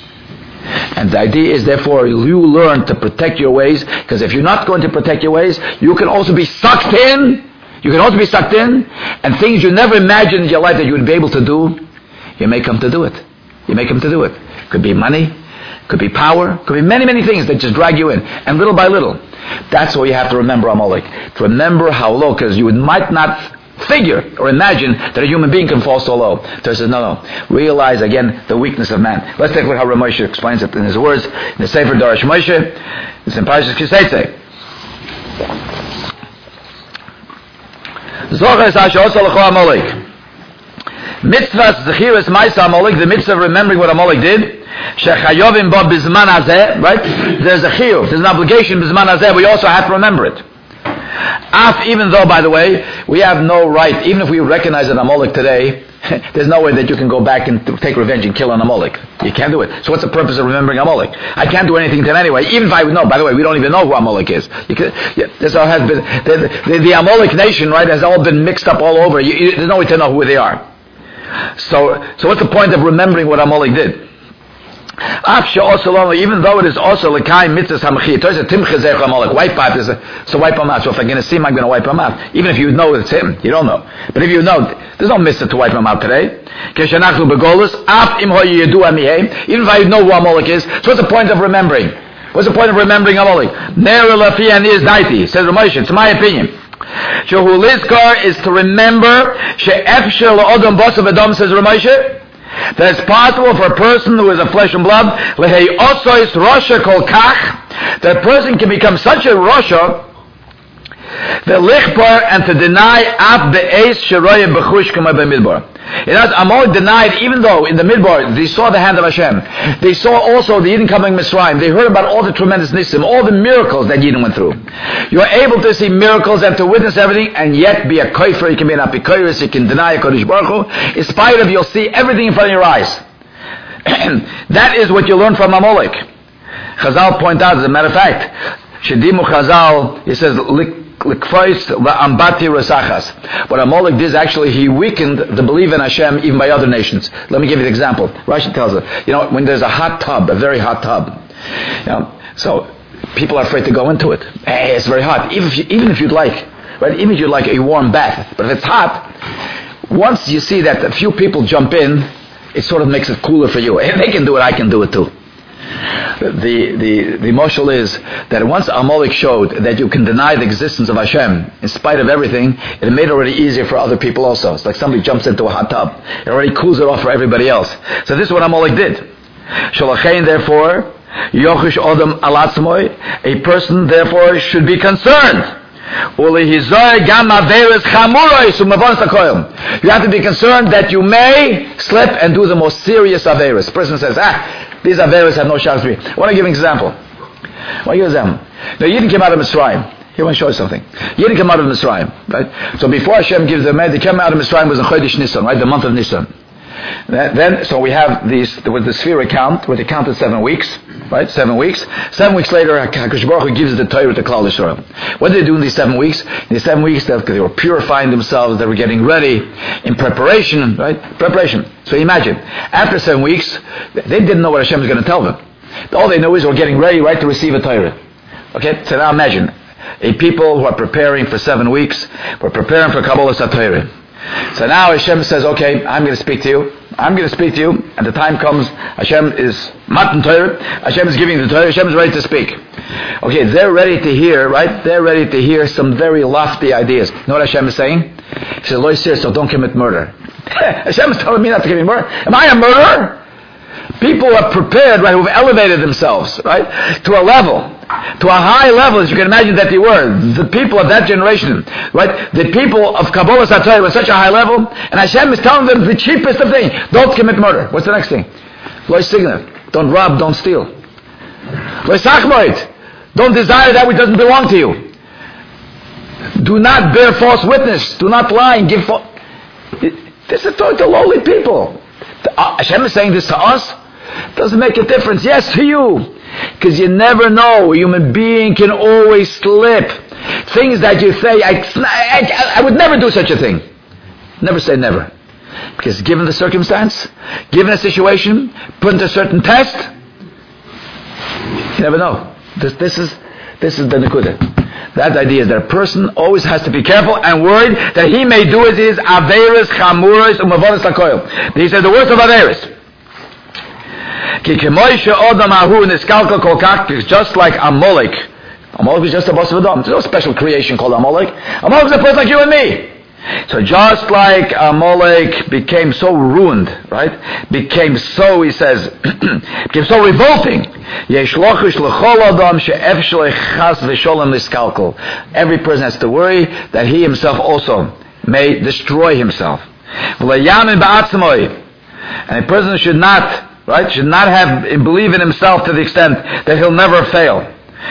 And the idea is, therefore, you learn to protect your ways, because if you're not going to protect your ways, you can also be sucked in. You can also be sucked in, and things you never imagined in your life that you would be able to do, you may come to do it. You may come to do it. Could be money, could be power, could be many, many things that just drag you in. And little by little, that's what you have to remember, Amalek. To remember how low, because you might not figure or imagine that a human being can fall so low. So he says, no, no. Realize again the weakness of man. Let's take a look how Rav Moshe explains it in his words in the Sefer Darash Moshe. It's in Parashas Kiseitze. Zochar es Asher Osa L'cha Amalek. Mitzvah Zechiras Ma'aseh Amalek, the mitzvah of remembering what Amalek did. Shechayovim bo bizman hazeh, right? There's a chiyuv, there's an obligation bizman hazeh. We also have to remember it. Af, even though, by the way, we have no right, even if we recognize an Amalek today, there's no way that you can go back and take revenge and kill an Amalek. You can't do it. So what's the purpose of remembering Amalek? I can't do anything to him anyway, even if I would know. By the way, we don't even know who Amalek is. You can, yeah, this all has been, the, the, the Amalek nation, right, has all been mixed up all over. You, you, there's no way to know who they are. So, so what's the point of remembering what Amalek did? Even though it is also l'kai mitzvahs hamachiyah, Amalek, wipe out is so wipe him out. So if I'm going to see him, I'm going to wipe him out. Even if you know it's him, you don't know. But if you know, there's no mitzvah to wipe him out today. Even if I know who Amalek is, so what's the point of remembering? What's the point of remembering Amalek? Ner lafi and is daiti, says Ramosha. It's my opinion. Shehu lizkar is to remember she'efshel odom bosav adom, says Ramosha, that it's possible for a person who is of flesh and blood, lehei osois rosha kol kach, that a person can become such a rosha, the lichbar, and to deny ab be'ez sheroya b'chush kama b'midbar. It has Amalek denied, even though in the Midbar they saw the hand of Hashem, they saw also the Yidden coming Mitzrayim, they heard about all the tremendous nisim, all the miracles that Yidden went through. You're able to see miracles and to witness everything, and yet be a koifer. You can be an apikoiris, you can deny a Kodesh Baruch Hu. In spite of, you'll see everything in front of your eyes. That is what you learn from Amalek. Chazal point out, as a matter of fact, Shedimu Chazal, he says, what Amalek did is actually he weakened the belief in Hashem even by other nations. Let me give you an example. Rashi tells us, you know, when there's a hot tub, a very hot tub, you know, so people are afraid to go into it. Hey, it's very hot. Even if you, even if you'd like, right? Even if you'd like a warm bath, but if it's hot, once you see that a few people jump in, it sort of makes it cooler for you. If they can do it, I can do it too. The the the moshel is that once Amalek showed that you can deny the existence of Hashem in spite of everything, it made it already easier for other people also. It's like somebody jumps into a hot tub. It already cools it off for everybody else. So this is what Amalek did. Shalachein, therefore, Yochish Odom Alatzmoy, a person therefore should be concerned. You have to be concerned that you may slip and do the most serious averis. The person says, ah, these averis have no chance to be. I want to give an example. I want to give an example. Now, Yidden came out of Mitzrayim. Here I want to show you something. Yidden came out of Mitzrayim, right? So before Hashem gives them, they came out of Mitzrayim was in Chodesh Nisan, right? The month of Nisan. Then, so we have these, there was the sphere count, where they counted seven weeks, right? Seven weeks. Seven weeks later, HaKadosh Baruch Hu gives the Torah to Klal Yisrael. What did they do in these seven weeks? In these seven weeks, they were purifying themselves, they were getting ready in preparation, right? Preparation. So imagine, after seven weeks, they didn't know what Hashem was going to tell them. All they know is we're getting ready, right, to receive a Torah. Okay? So now imagine, a people who are preparing for seven weeks, we're preparing for Kabbalah Torah. So now Hashem says, okay, I'm going to speak to you. I'm going to speak to you. And the time comes, Hashem is Matan Torah. Hashem is giving the Torah. Hashem is ready to speak. Okay, they're ready to hear, right? They're ready to hear some very lofty ideas. You know what Hashem is saying? He says, Lo yisir, so don't commit murder. Hashem is telling me not to commit murder. Am I a murderer? People are prepared, right, who've elevated themselves, right, to a level, to a high level, as you can imagine that they were. The people of that generation, right, the people of Kabbalah Satorah were such a high level, and Hashem is telling them the cheapest of things. Don't commit murder. What's the next thing? Lo yistigna. Don't rob, don't steal. Lo yisachmoid. Don't desire that which doesn't belong to you. Do not bear false witness. Do not lie and give false. This is talking to lowly people. Hashem is saying this to us. Doesn't make a difference. Yes, to you. Because you never know. A human being can always slip. Things that you say, I, I, I would never do such a thing. Never say never. Because given the circumstance, given a situation, put into a certain test, you never know. This, this is this is the Nekudah. That idea is that a person always has to be careful and worried that he may do as is averis, chamuris, umavonis lakoil. He says the worst of averis. Just like Amalek. Amalek was just a boss of Adam. There's no special creation called Amalek. Amalek was a person like you and me. So just like Amalek became so ruined, right? Became so, he says, became so revolting. Every person has to worry that he himself also may destroy himself. And a person should not, right, should not have believe in himself to the extent that he'll never fail.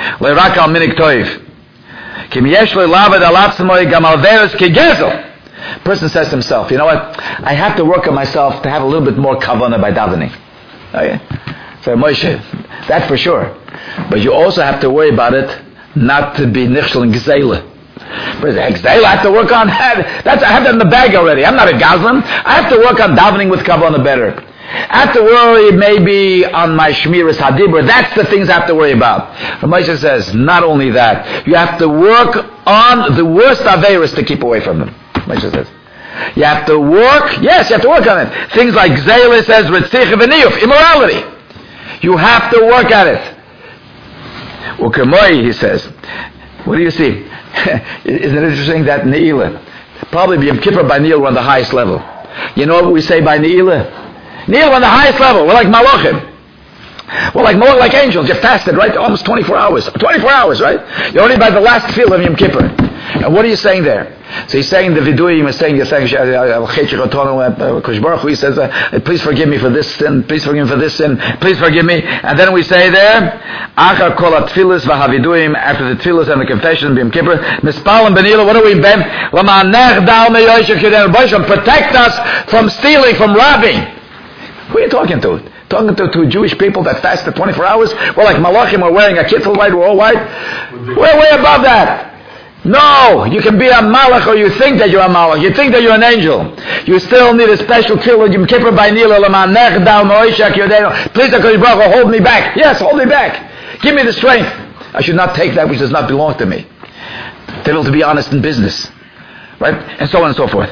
Person says to himself, you know what, I have to work on myself to have a little bit more kavanah by davening. Okay? So Moshe, that for sure. But you also have to worry about it not to be nichshel and gzeila. But the Hexdale, I have to work on that. That's, I have that in the bag already. I'm not a Gazlan. I have to work on davening with Kavanah better. I have to worry maybe on my Shmiras Hadibur. That's the things I have to worry about. Moshe says, not only that, you have to work on the worst Averis to keep away from them. Moshe says. You have to work, yes, you have to work on it. Things like Zayla says, Ritzich v'niyuf, immorality. You have to work at it. Ukemoi, he says. What do you see? Isn't it interesting that Ne'ilah, probably Yom Kippur by Neil, we're on the highest level. You know what we say by Ne'ilah? Neil, we're on the highest level. We're like Malachim. We're like more like angels. You fasted, right? Almost twenty-four hours. twenty-four hours, right? You're only by the last field of Yom Kippur. And what are you saying there? So he's saying the Viduyim is saying, you're saying, he says, uh, please forgive me for this sin, please forgive me for this sin, please forgive me. And then we say there, Achar kol atfilis v'haviduyim, after the tfilis and the confession, Yom Kippur, Mispalim benila, what are we ben? L'manech dal meyoshek yudenu b'osham, protect us from stealing, from robbing. Who are you talking to? Talking to, to Jewish people that fasted twenty-four hours? We're like Malachim, we're wearing a kittel white, we're all white. We're way above that. No, you can be a malach or you think that you're a malach. You think that you're an angel. You still need a special tefillah. Yom Kippur by Nila l'manech dal me'oshek yodenu. Please, HaKadosh Baruch Hu, hold me back. Yes, hold me back. Give me the strength. I should not take that which does not belong to me. Tefillah to be honest in business. Right? And so on and so forth.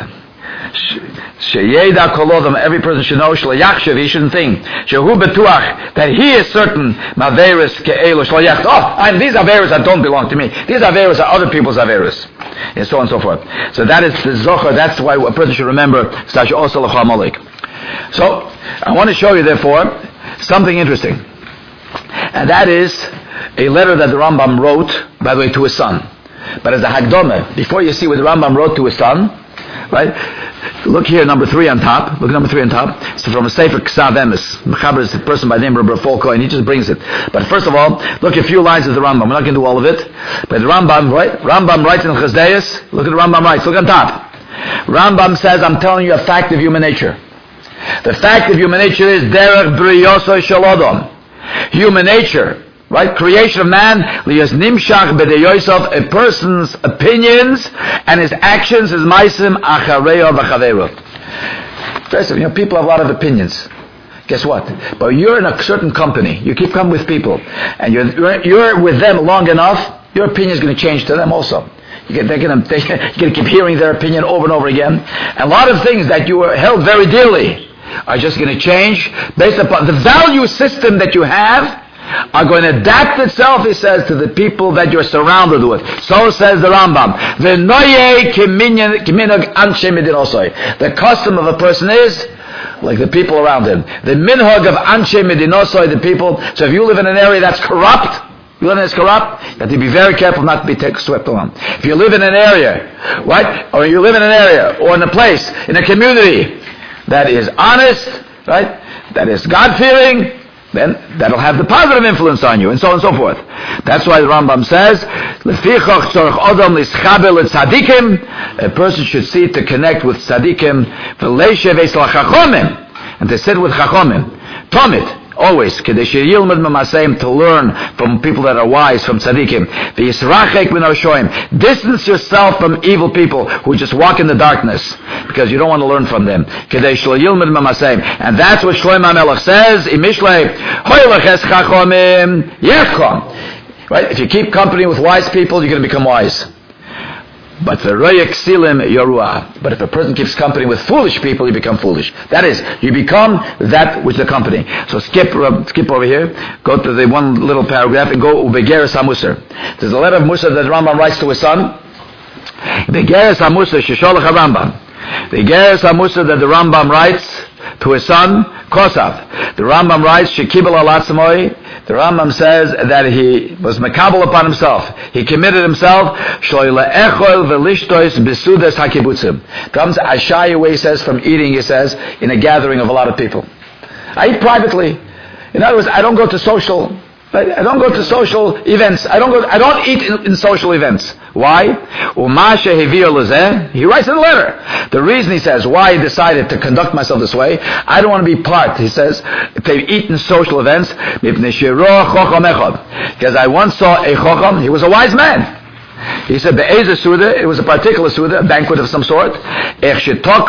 Sheyeda kolodam, every person should know, shlayachshav, he shouldn't think, shehu betuach, that he is certain, maveris ke'elo shlayach, oh, I'm, these averis that don't belong to me, these averis are other people's averis, and so on and so forth. So that is the zocher, that's why a person should remember, stash also l'cha malik. So, I want to show you, therefore, something interesting, and that is a letter that the Rambam wrote, by the way, to his son. But as a Hagdome, before you see what the Rambam wrote to his son, right? Look here, number three on top. Look at number three on top. It's from a Sefer Ksav Emes. Mechaber is a person by the name of Rabbi Folko, and he just brings it. But first of all, look at a few lines of the Rambam. We're not going to do all of it. But the Rambam, right? Rambam writes in Chazdeus. Look at the Rambam writes. Look on top. Rambam says, I'm telling you a fact of human nature. The fact of human nature is derech briyoso shel adam. Human nature. Right? Creation of man, liyas nimshach b'deyosav, a person's opinions and his actions, his maisim, achareyo v'chaverot. First, you know, people have a lot of opinions. Guess what? But you're in a certain company, you keep coming with people, and you're, you're with them long enough, your opinion is going to change to them also. You get, they're going to, they're going to keep hearing their opinion over and over again. And a lot of things that you held very dearly are just going to change based upon the value system that you have. Are going to adapt itself, he says, to the people that you're surrounded with. So says the Rambam. The custom of a person is like the people around him. The minhag of Anshe Medinosoi, the people. So if you live in an area that's corrupt, you live in it's corrupt, you have to be very careful not to be swept along. If you live in an area, right, or you live in an area, or in a place, in a community that is honest, right, that is God-fearing, then that'll have the positive influence on you, and so on and so forth. That's why the Rambam says, a person should seek to connect with tzadikim, and to sit with chachomim. Tomit, always, to learn from people that are wise, from tzadikim. Distance yourself from evil people who just walk in the darkness, because you don't want to learn from them. And that's what Shlomo HaMelech says, right? If you keep company with wise people, you're going to become wise. But the royeksilim yorua. But if a person keeps company with foolish people, you become foolish. That is, you become that which the company. So skip, uh, skip over here. Go to the one little paragraph and go ubegeres hamusar. There's a letter of Musa that Rambam writes to his son. Begeres hamusar shesholach Rambam. The Geres hamusar that the Rambam writes to his son Kosav. The Rambam writes shekibel alatzmoi. The Rambam says that he was makabel upon himself. He committed himself. Shloile echol velishtois besudas hakibutzim. Comes Ashaya where he says from eating. He says in a gathering of a lot of people. I eat privately. In other words, I don't go to social. I don't go to social events. I don't go. I don't eat in, in social events. Why? He writes in a letter. The reason he says why he decided to conduct myself this way. I don't want to be part. He says to eat in social events because I once saw a chocham. He was a wise man. He said, Be'ezah Suda, it was a particular Suda, a banquet of some sort. He ate,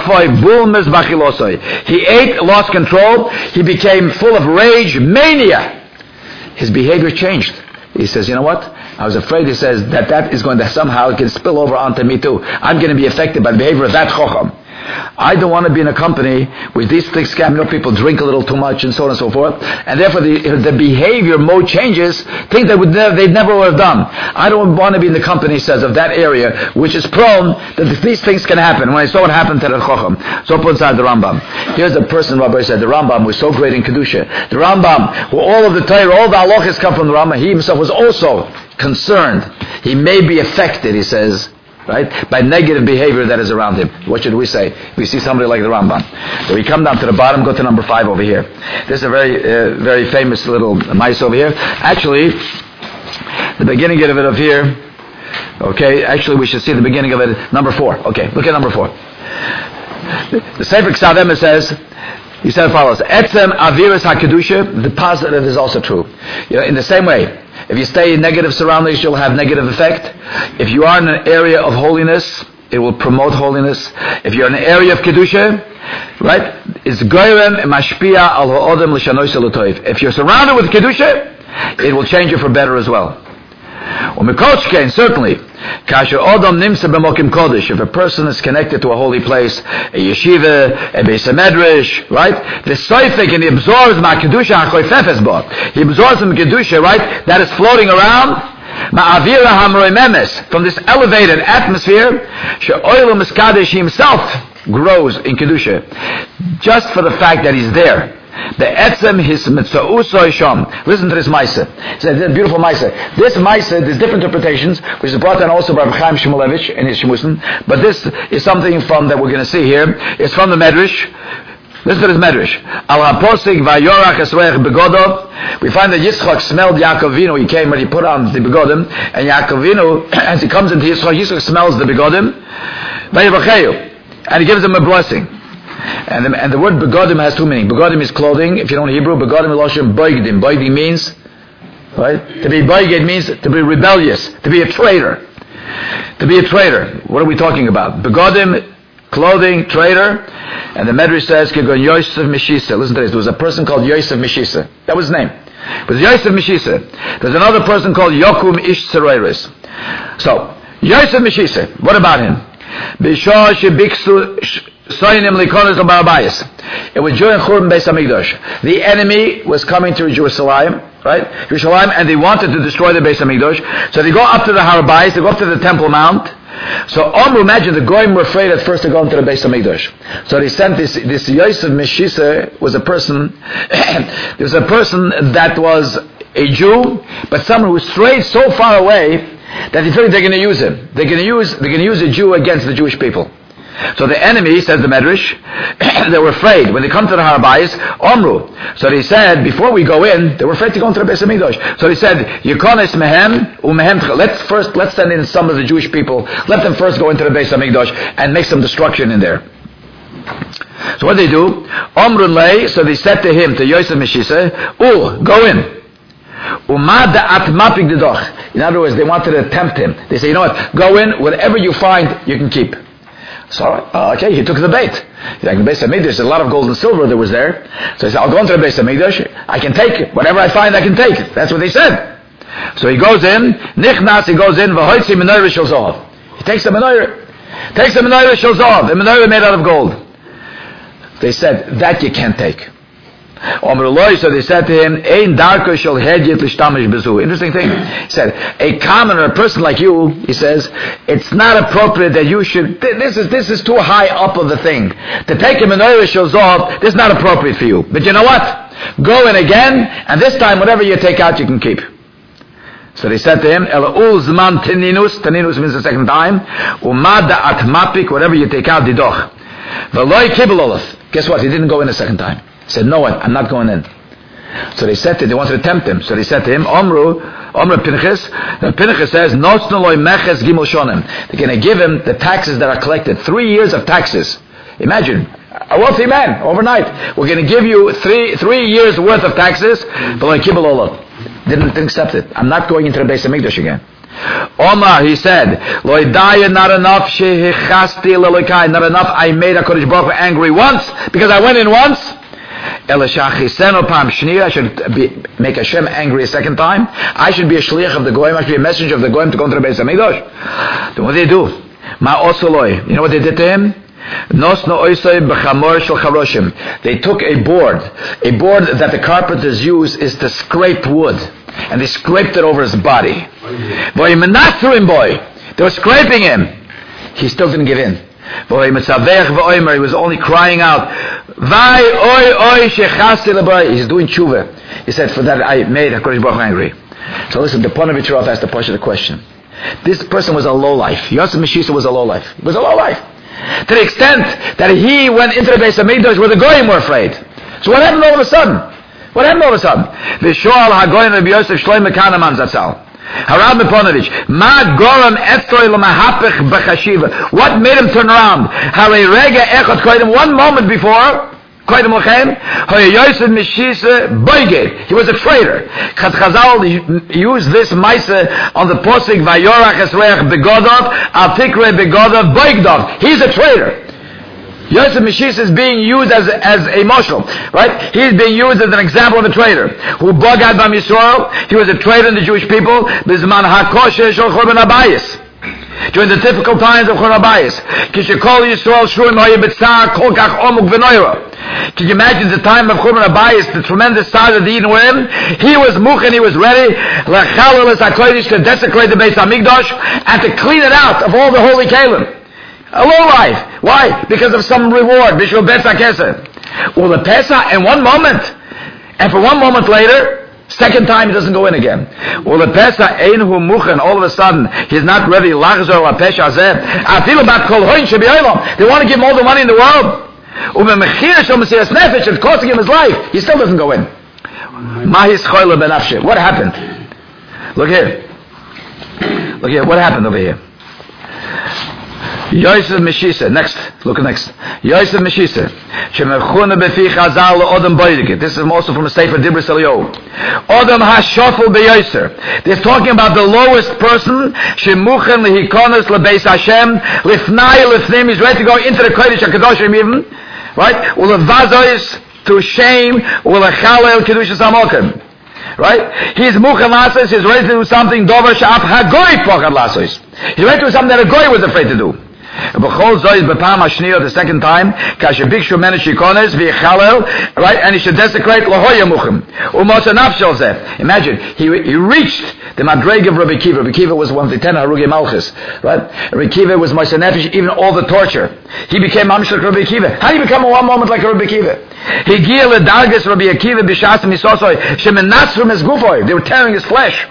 lost control, he became full of rage, mania. His behavior changed. He says, you know what? I was afraid, he says, that that is going to somehow, it can spill over onto me too. I'm going to be affected by the behavior of that chocham. I don't want to be in a company where these things scam. You know, people drink a little too much and so on and so forth, and therefore the, the behavior mode changes, things that would never, they'd never would have done. I don't want to be in the company, he says, of that area which is prone that these things can happen. When I saw what happened to the Chocham, so put inside the Rambam. Here's a person, Rabbi said, the Rambam was so great in Kedusha. The Rambam, who all of the Torah, all the halachas come from the Rambam, he himself was also concerned. He may be affected, he says, right, by negative behavior that is around him. What should we say? We see somebody like the Rambam. So we come down to the bottom, go to number five over here. This is a very, uh, very famous little mice over here. Actually, the beginning of it of here, okay, actually we should see the beginning of it, number four. Okay, look at number four. The Sefer Ksav Emes says, he said as follows, Etzem Aviras HaKedusha, the positive is also true. You know, in the same way, if you stay in negative surroundings, you'll have negative effect. If you are in an area of holiness, it will promote holiness. If you're in an area of Kedusha, right, it's goyrem mashpia al ha'odem l'shanoi l'toiv. If you're surrounded with Kedusha, it will change you for better as well. Umikochkein, certainly, kasher odom nimsa b'mokim kodesh. If a person is connected to a holy place, a yeshiva, a beis hamedrash, right, the soifik, and he absorbs ma kedusha hachoifefes bo. He absorbs from kedusha, right, that is floating around. Ma'avira hamroimemes, from this elevated atmosphere, she'oilu miskadesh, himself grows in kedusha, just for the fact that he's there. The etzem his mitzvah sham. Listen to this Maisa. It's a beautiful Maisa. This Maisa, there's different interpretations, which is brought down also by Rav Chaim Shmulevich in his Shemusin. But this is something from that we're going to see here. It's from the Medrash. Listen to this Medrash. Al haposig vayorach esreich begodov. We find that Yitzchak smelled Yaakov Avinu. He came and he put on the begodim, and Yaakov Avinu, as he comes into Yitzchak, Yitzchak smells the begodim. Vayivacheyu, and he gives him a blessing. And the, and the word begodim has two meanings. Begodim is clothing. If you don't know Hebrew, begodim is lashon boigdim. Boigdim means, right? To be boiged means to be rebellious, to be a traitor. To be a traitor. What are we talking about? Begodim, clothing, traitor. And the Medrash says, Kegon Yosef Meshisa. Listen to this. There was a person called Yosef Meshisa. That was his name. It was Yosef Meshisa. There's another person called Yokum Ish Tzereres. So, Yosef Meshisa. What about him? Bishah Shebiksu It was during Churban Beis Hamikdash. The enemy was coming to Jerusalem, right? Jerusalem, and they wanted to destroy the Beis Hamikdash. So they go up to the Har Bayis, they go up to the Temple Mount. So Omru, imagine the Goyim were afraid at first to go into the Beis Hamikdash. So they sent this, this Yosef Meshisa was a person, there was a person that was a Jew, but someone who strayed so far away that they figured they're going to use him. They're going to use, they're going to use a Jew against the Jewish people. So the enemy, says the Medrash, they were afraid. When they come to the Har Bayis, Omru. So they said, before we go in, they were afraid to go into the Beis Hamikdash. So they said, Yikones mehem umehem. Let's first, let's send in some of the Jewish people. Let them first go into the Beis Hamikdash and make some destruction in there. So what did they do? Omru lay. So they said to him, to Yosef Meshisa, "Oh, go in." In other words, they wanted to tempt him. They say, you know what? Go in. Whatever you find, you can keep. So, uh, okay, he took the bait. Like the Beis Hamikdash, there's a lot of gold and silver that was there. So he said, I'll go into the Beis Hamikdash. I can take it. Whatever I find, I can take it. That's what they said. So he goes in. Nichnas, he goes in. V'hoitzi menorah shel zahav. He takes the menorah. Takes the menorah shel zahav. The menorah made out of gold. They said, that you can't take. So they said to him, Ein darko shel hedyet l'shtamish bezu. Interesting thing. He said, a commoner, a person like you, he says, it's not appropriate that you should, this is this is too high up of the thing. To take a menorah shel zahav, this is not appropriate for you. But you know what? Go in again, and this time whatever you take out, you can keep. So they said to him, Ela ul zman teninus, teninus means the second time, umada atmapik, whatever you take out, didoch. V'loi kibeloleth. Guess what? He didn't go in a second time. He said, no, I'm not going in. So they said to him, they wanted to tempt him. So they said to him, Omru, Omru Pinchas, Pinchas says, Nosnoloi meches gimel shonim. They're going to give him the taxes that are collected. Three years of taxes. Imagine, a wealthy man, overnight. We're going to give you three three years worth of taxes. But like Kibbalollah, didn't, didn't accept it. I'm not going into the Beis Hamikdash again. Omar, he said, Loidaya, not enough, shehichasti lelokai, not enough, I made HaKadosh Baruch Hu angry once, because I went in once. Elashachiseno pam shniya, I should be, make Hashem angry a second time. I should be a shliach of the Goyim, I should be a messenger of the Goyim to go into the Beis HaMikdash. Then what did they do? Ma osoloi. You know what they did to him? Nos no oisoi b'chamor shel charoshim. They took a board. A board that the carpenters use is to scrape wood. And they scraped it over his body. Boy, menatrim boy. They were scraping him. He still didn't give in. Boy, mitzavech v'oimer. He was only crying out, Vai oi oi shechasti l'boy. He's doing tshuva. He said, for that I made HaKadosh Baruch Hu angry. So listen, the Ponevezh Rav asked the Pasha the question. This person was a lowlife. Yosef Meshisa was a lowlife. He was a lowlife. To the extent that he went into the Beis HaMikdash where the Goyim were afraid. So what happened all of a sudden? What happened all of a sudden? V'shoal ha-Goyim Rabbi Yosef Shlomo Kahneman Zatzal. Harav Meponovich, Ma Goram Etzroi L'Mahapech B'Chashiva. What made him turn around? Harei Rega Echot Koydem, one moment before, Koydem L'Chem, Hoye Yosef Meshisa Boiged. He was a traitor. Chaz Chazal used this Maisa on the Posik, Vayorach Esreach Begodov, Al Tikre Begodov Boigdov. He's a traitor. Yosef Meshisa is being used as as a marshal, right? He's being used as an example of a traitor. Who bogad b'am Yisrael, he was a traitor in the Jewish people. Bizman hakosher shel Churban Abayis. During the difficult times of Churban Abayis. Kishekol Yisrael shruim hoye b'tzar kol kach omuk v'noira. Can you imagine the time of Churban Abayis, the tremendous size of the Eden were in? He was muchen, he was ready, l'chalal es HaKodesh, to desecrate the Beis HaMikdash, and to clean it out of all the holy kalim. A low life. Why? Because of some reward. Bishul Betzah Kesed. Well, the Pesach in one moment. And for one moment later, second time he doesn't go in again. Well, the Pesach Einhu Muchen, all of a sudden, he's not ready. Lachzor La Pesha Zeh. Afilu Bat Kol Hoin Shebi Olam. They want to give him all the money in the world. Ubemechir Shel Mesiras Nefesh, it's costing him his life. He still doesn't go in. Mahis Choyle Benafshe. What happened? Look here. Look here. What happened over here? Yosef Meshisa. Next. Look at next. Yosef Meshisa. Shemechuna befi Chazal Odom Boydike. This is also from the Sefer Dibros Eliyahu. Odom Hashofel beYoser. They're talking about the lowest person. Shemuchen lehikonos lebeis Hashem. Lifnai lifnim. He's ready to go into the Kodesh HaKadoshim even. Right? Ulevazois to shame. Ulechalel Kedushas Hamokim. Right? He's muchen lasos. He's ready to do something. Dover she'af hagoy pochad lasos. He's ready to do something that a goy was afraid to do. The second time, right, and he should desecrate lahoya muchim. Imagine, he he reached the madreg of Rabbi Kiva. Rabbi Kiva was one of the ten Harugi Malchus, right? Rabbi Kiva was Moshe Nefesh, even all the torture. He became Mamshel like Rabbi Kiva. How do you become in one moment like Rabbi Kiva? He giyah ledarges Rabbi Akiva b'shas misosoi shemenasrum es gufoy. They were tearing his flesh.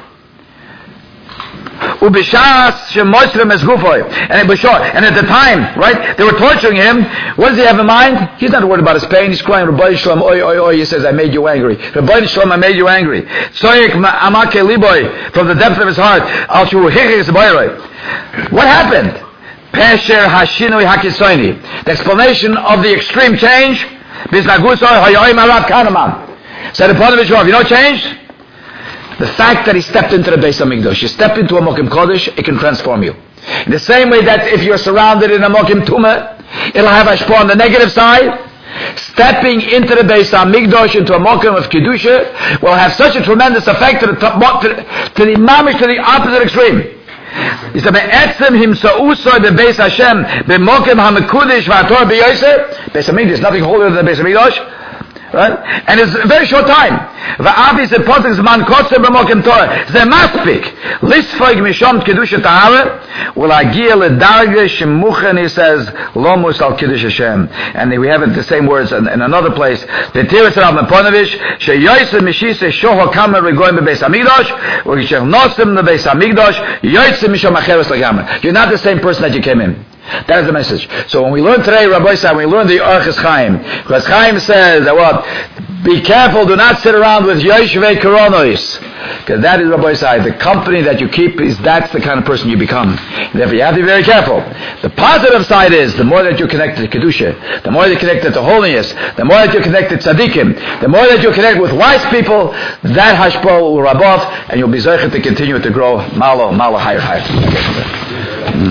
Ubishas shemosrem es gufoy. And and at the time, right, they were torturing him. What does he have in mind? He's not worried about his pain. He's crying, Rabbi Shalom, oi, oi, oi. He says, I made you angry. Rabbi Shalom, I made you angry. Soyek amake liboy, from the depth of his heart. Al shuru hichis boyroi. What happened? Pesher hashinui hakisoini. The explanation of the extreme change. Biznagusoi hayoim arab kanaman. Said the Ponevezh Rav, you know what changed? The fact that he stepped into the Beis HaMikdash. You step into a Mokim Kodesh, it can transform you. In the same way that if you're surrounded in a Mokim Tumah, it'll have Hashpah on the negative side. Stepping into the Beis HaMikdash, into a Mokim of Kedusha, will have such a tremendous effect to the, to, to the mamish, to the opposite extreme. He said, "Be'etzem himsa'usoi beBeis Hashem beMokim HaMekudesh v'Ator beYosef." Beis HaMikdash is nothing holier than the Beis HaMikdash. Right? And it's a very short time. Va'avi se potek zman kotzer b'mokim Torah. Ze maspik. Lisfoig mishom kedusha tahara. Will agia ledarge shemuchen, he says, lomus al kiddush Hashem. And we have it the same words in, in another place. The Tiras Rav Meponovich, she yoyse mishise shoho kamer regoim bebeis hamikdash, or yishel nosim bebeis hamikdash, yoyse mishom acheres legamer. You're not the same person that you came in. That is the message. So when we learn today, Rabbi Isai, when we learn the Orchos Chaim, because Chaim says that what? Be careful, do not sit around with Yoshvei Koronos. Because that is Rabbi Isai. The company that you keep, is that's the kind of person you become. Therefore you have to be very careful. The positive side is, the more that you're connected to Kedusha, the more you're connected to holiness, the more that you're connected to Tzaddikim, the more that you're connected with wise people, that hashpah will rub off, and you'll be zeicher to continue to grow malo, malo, higher, higher.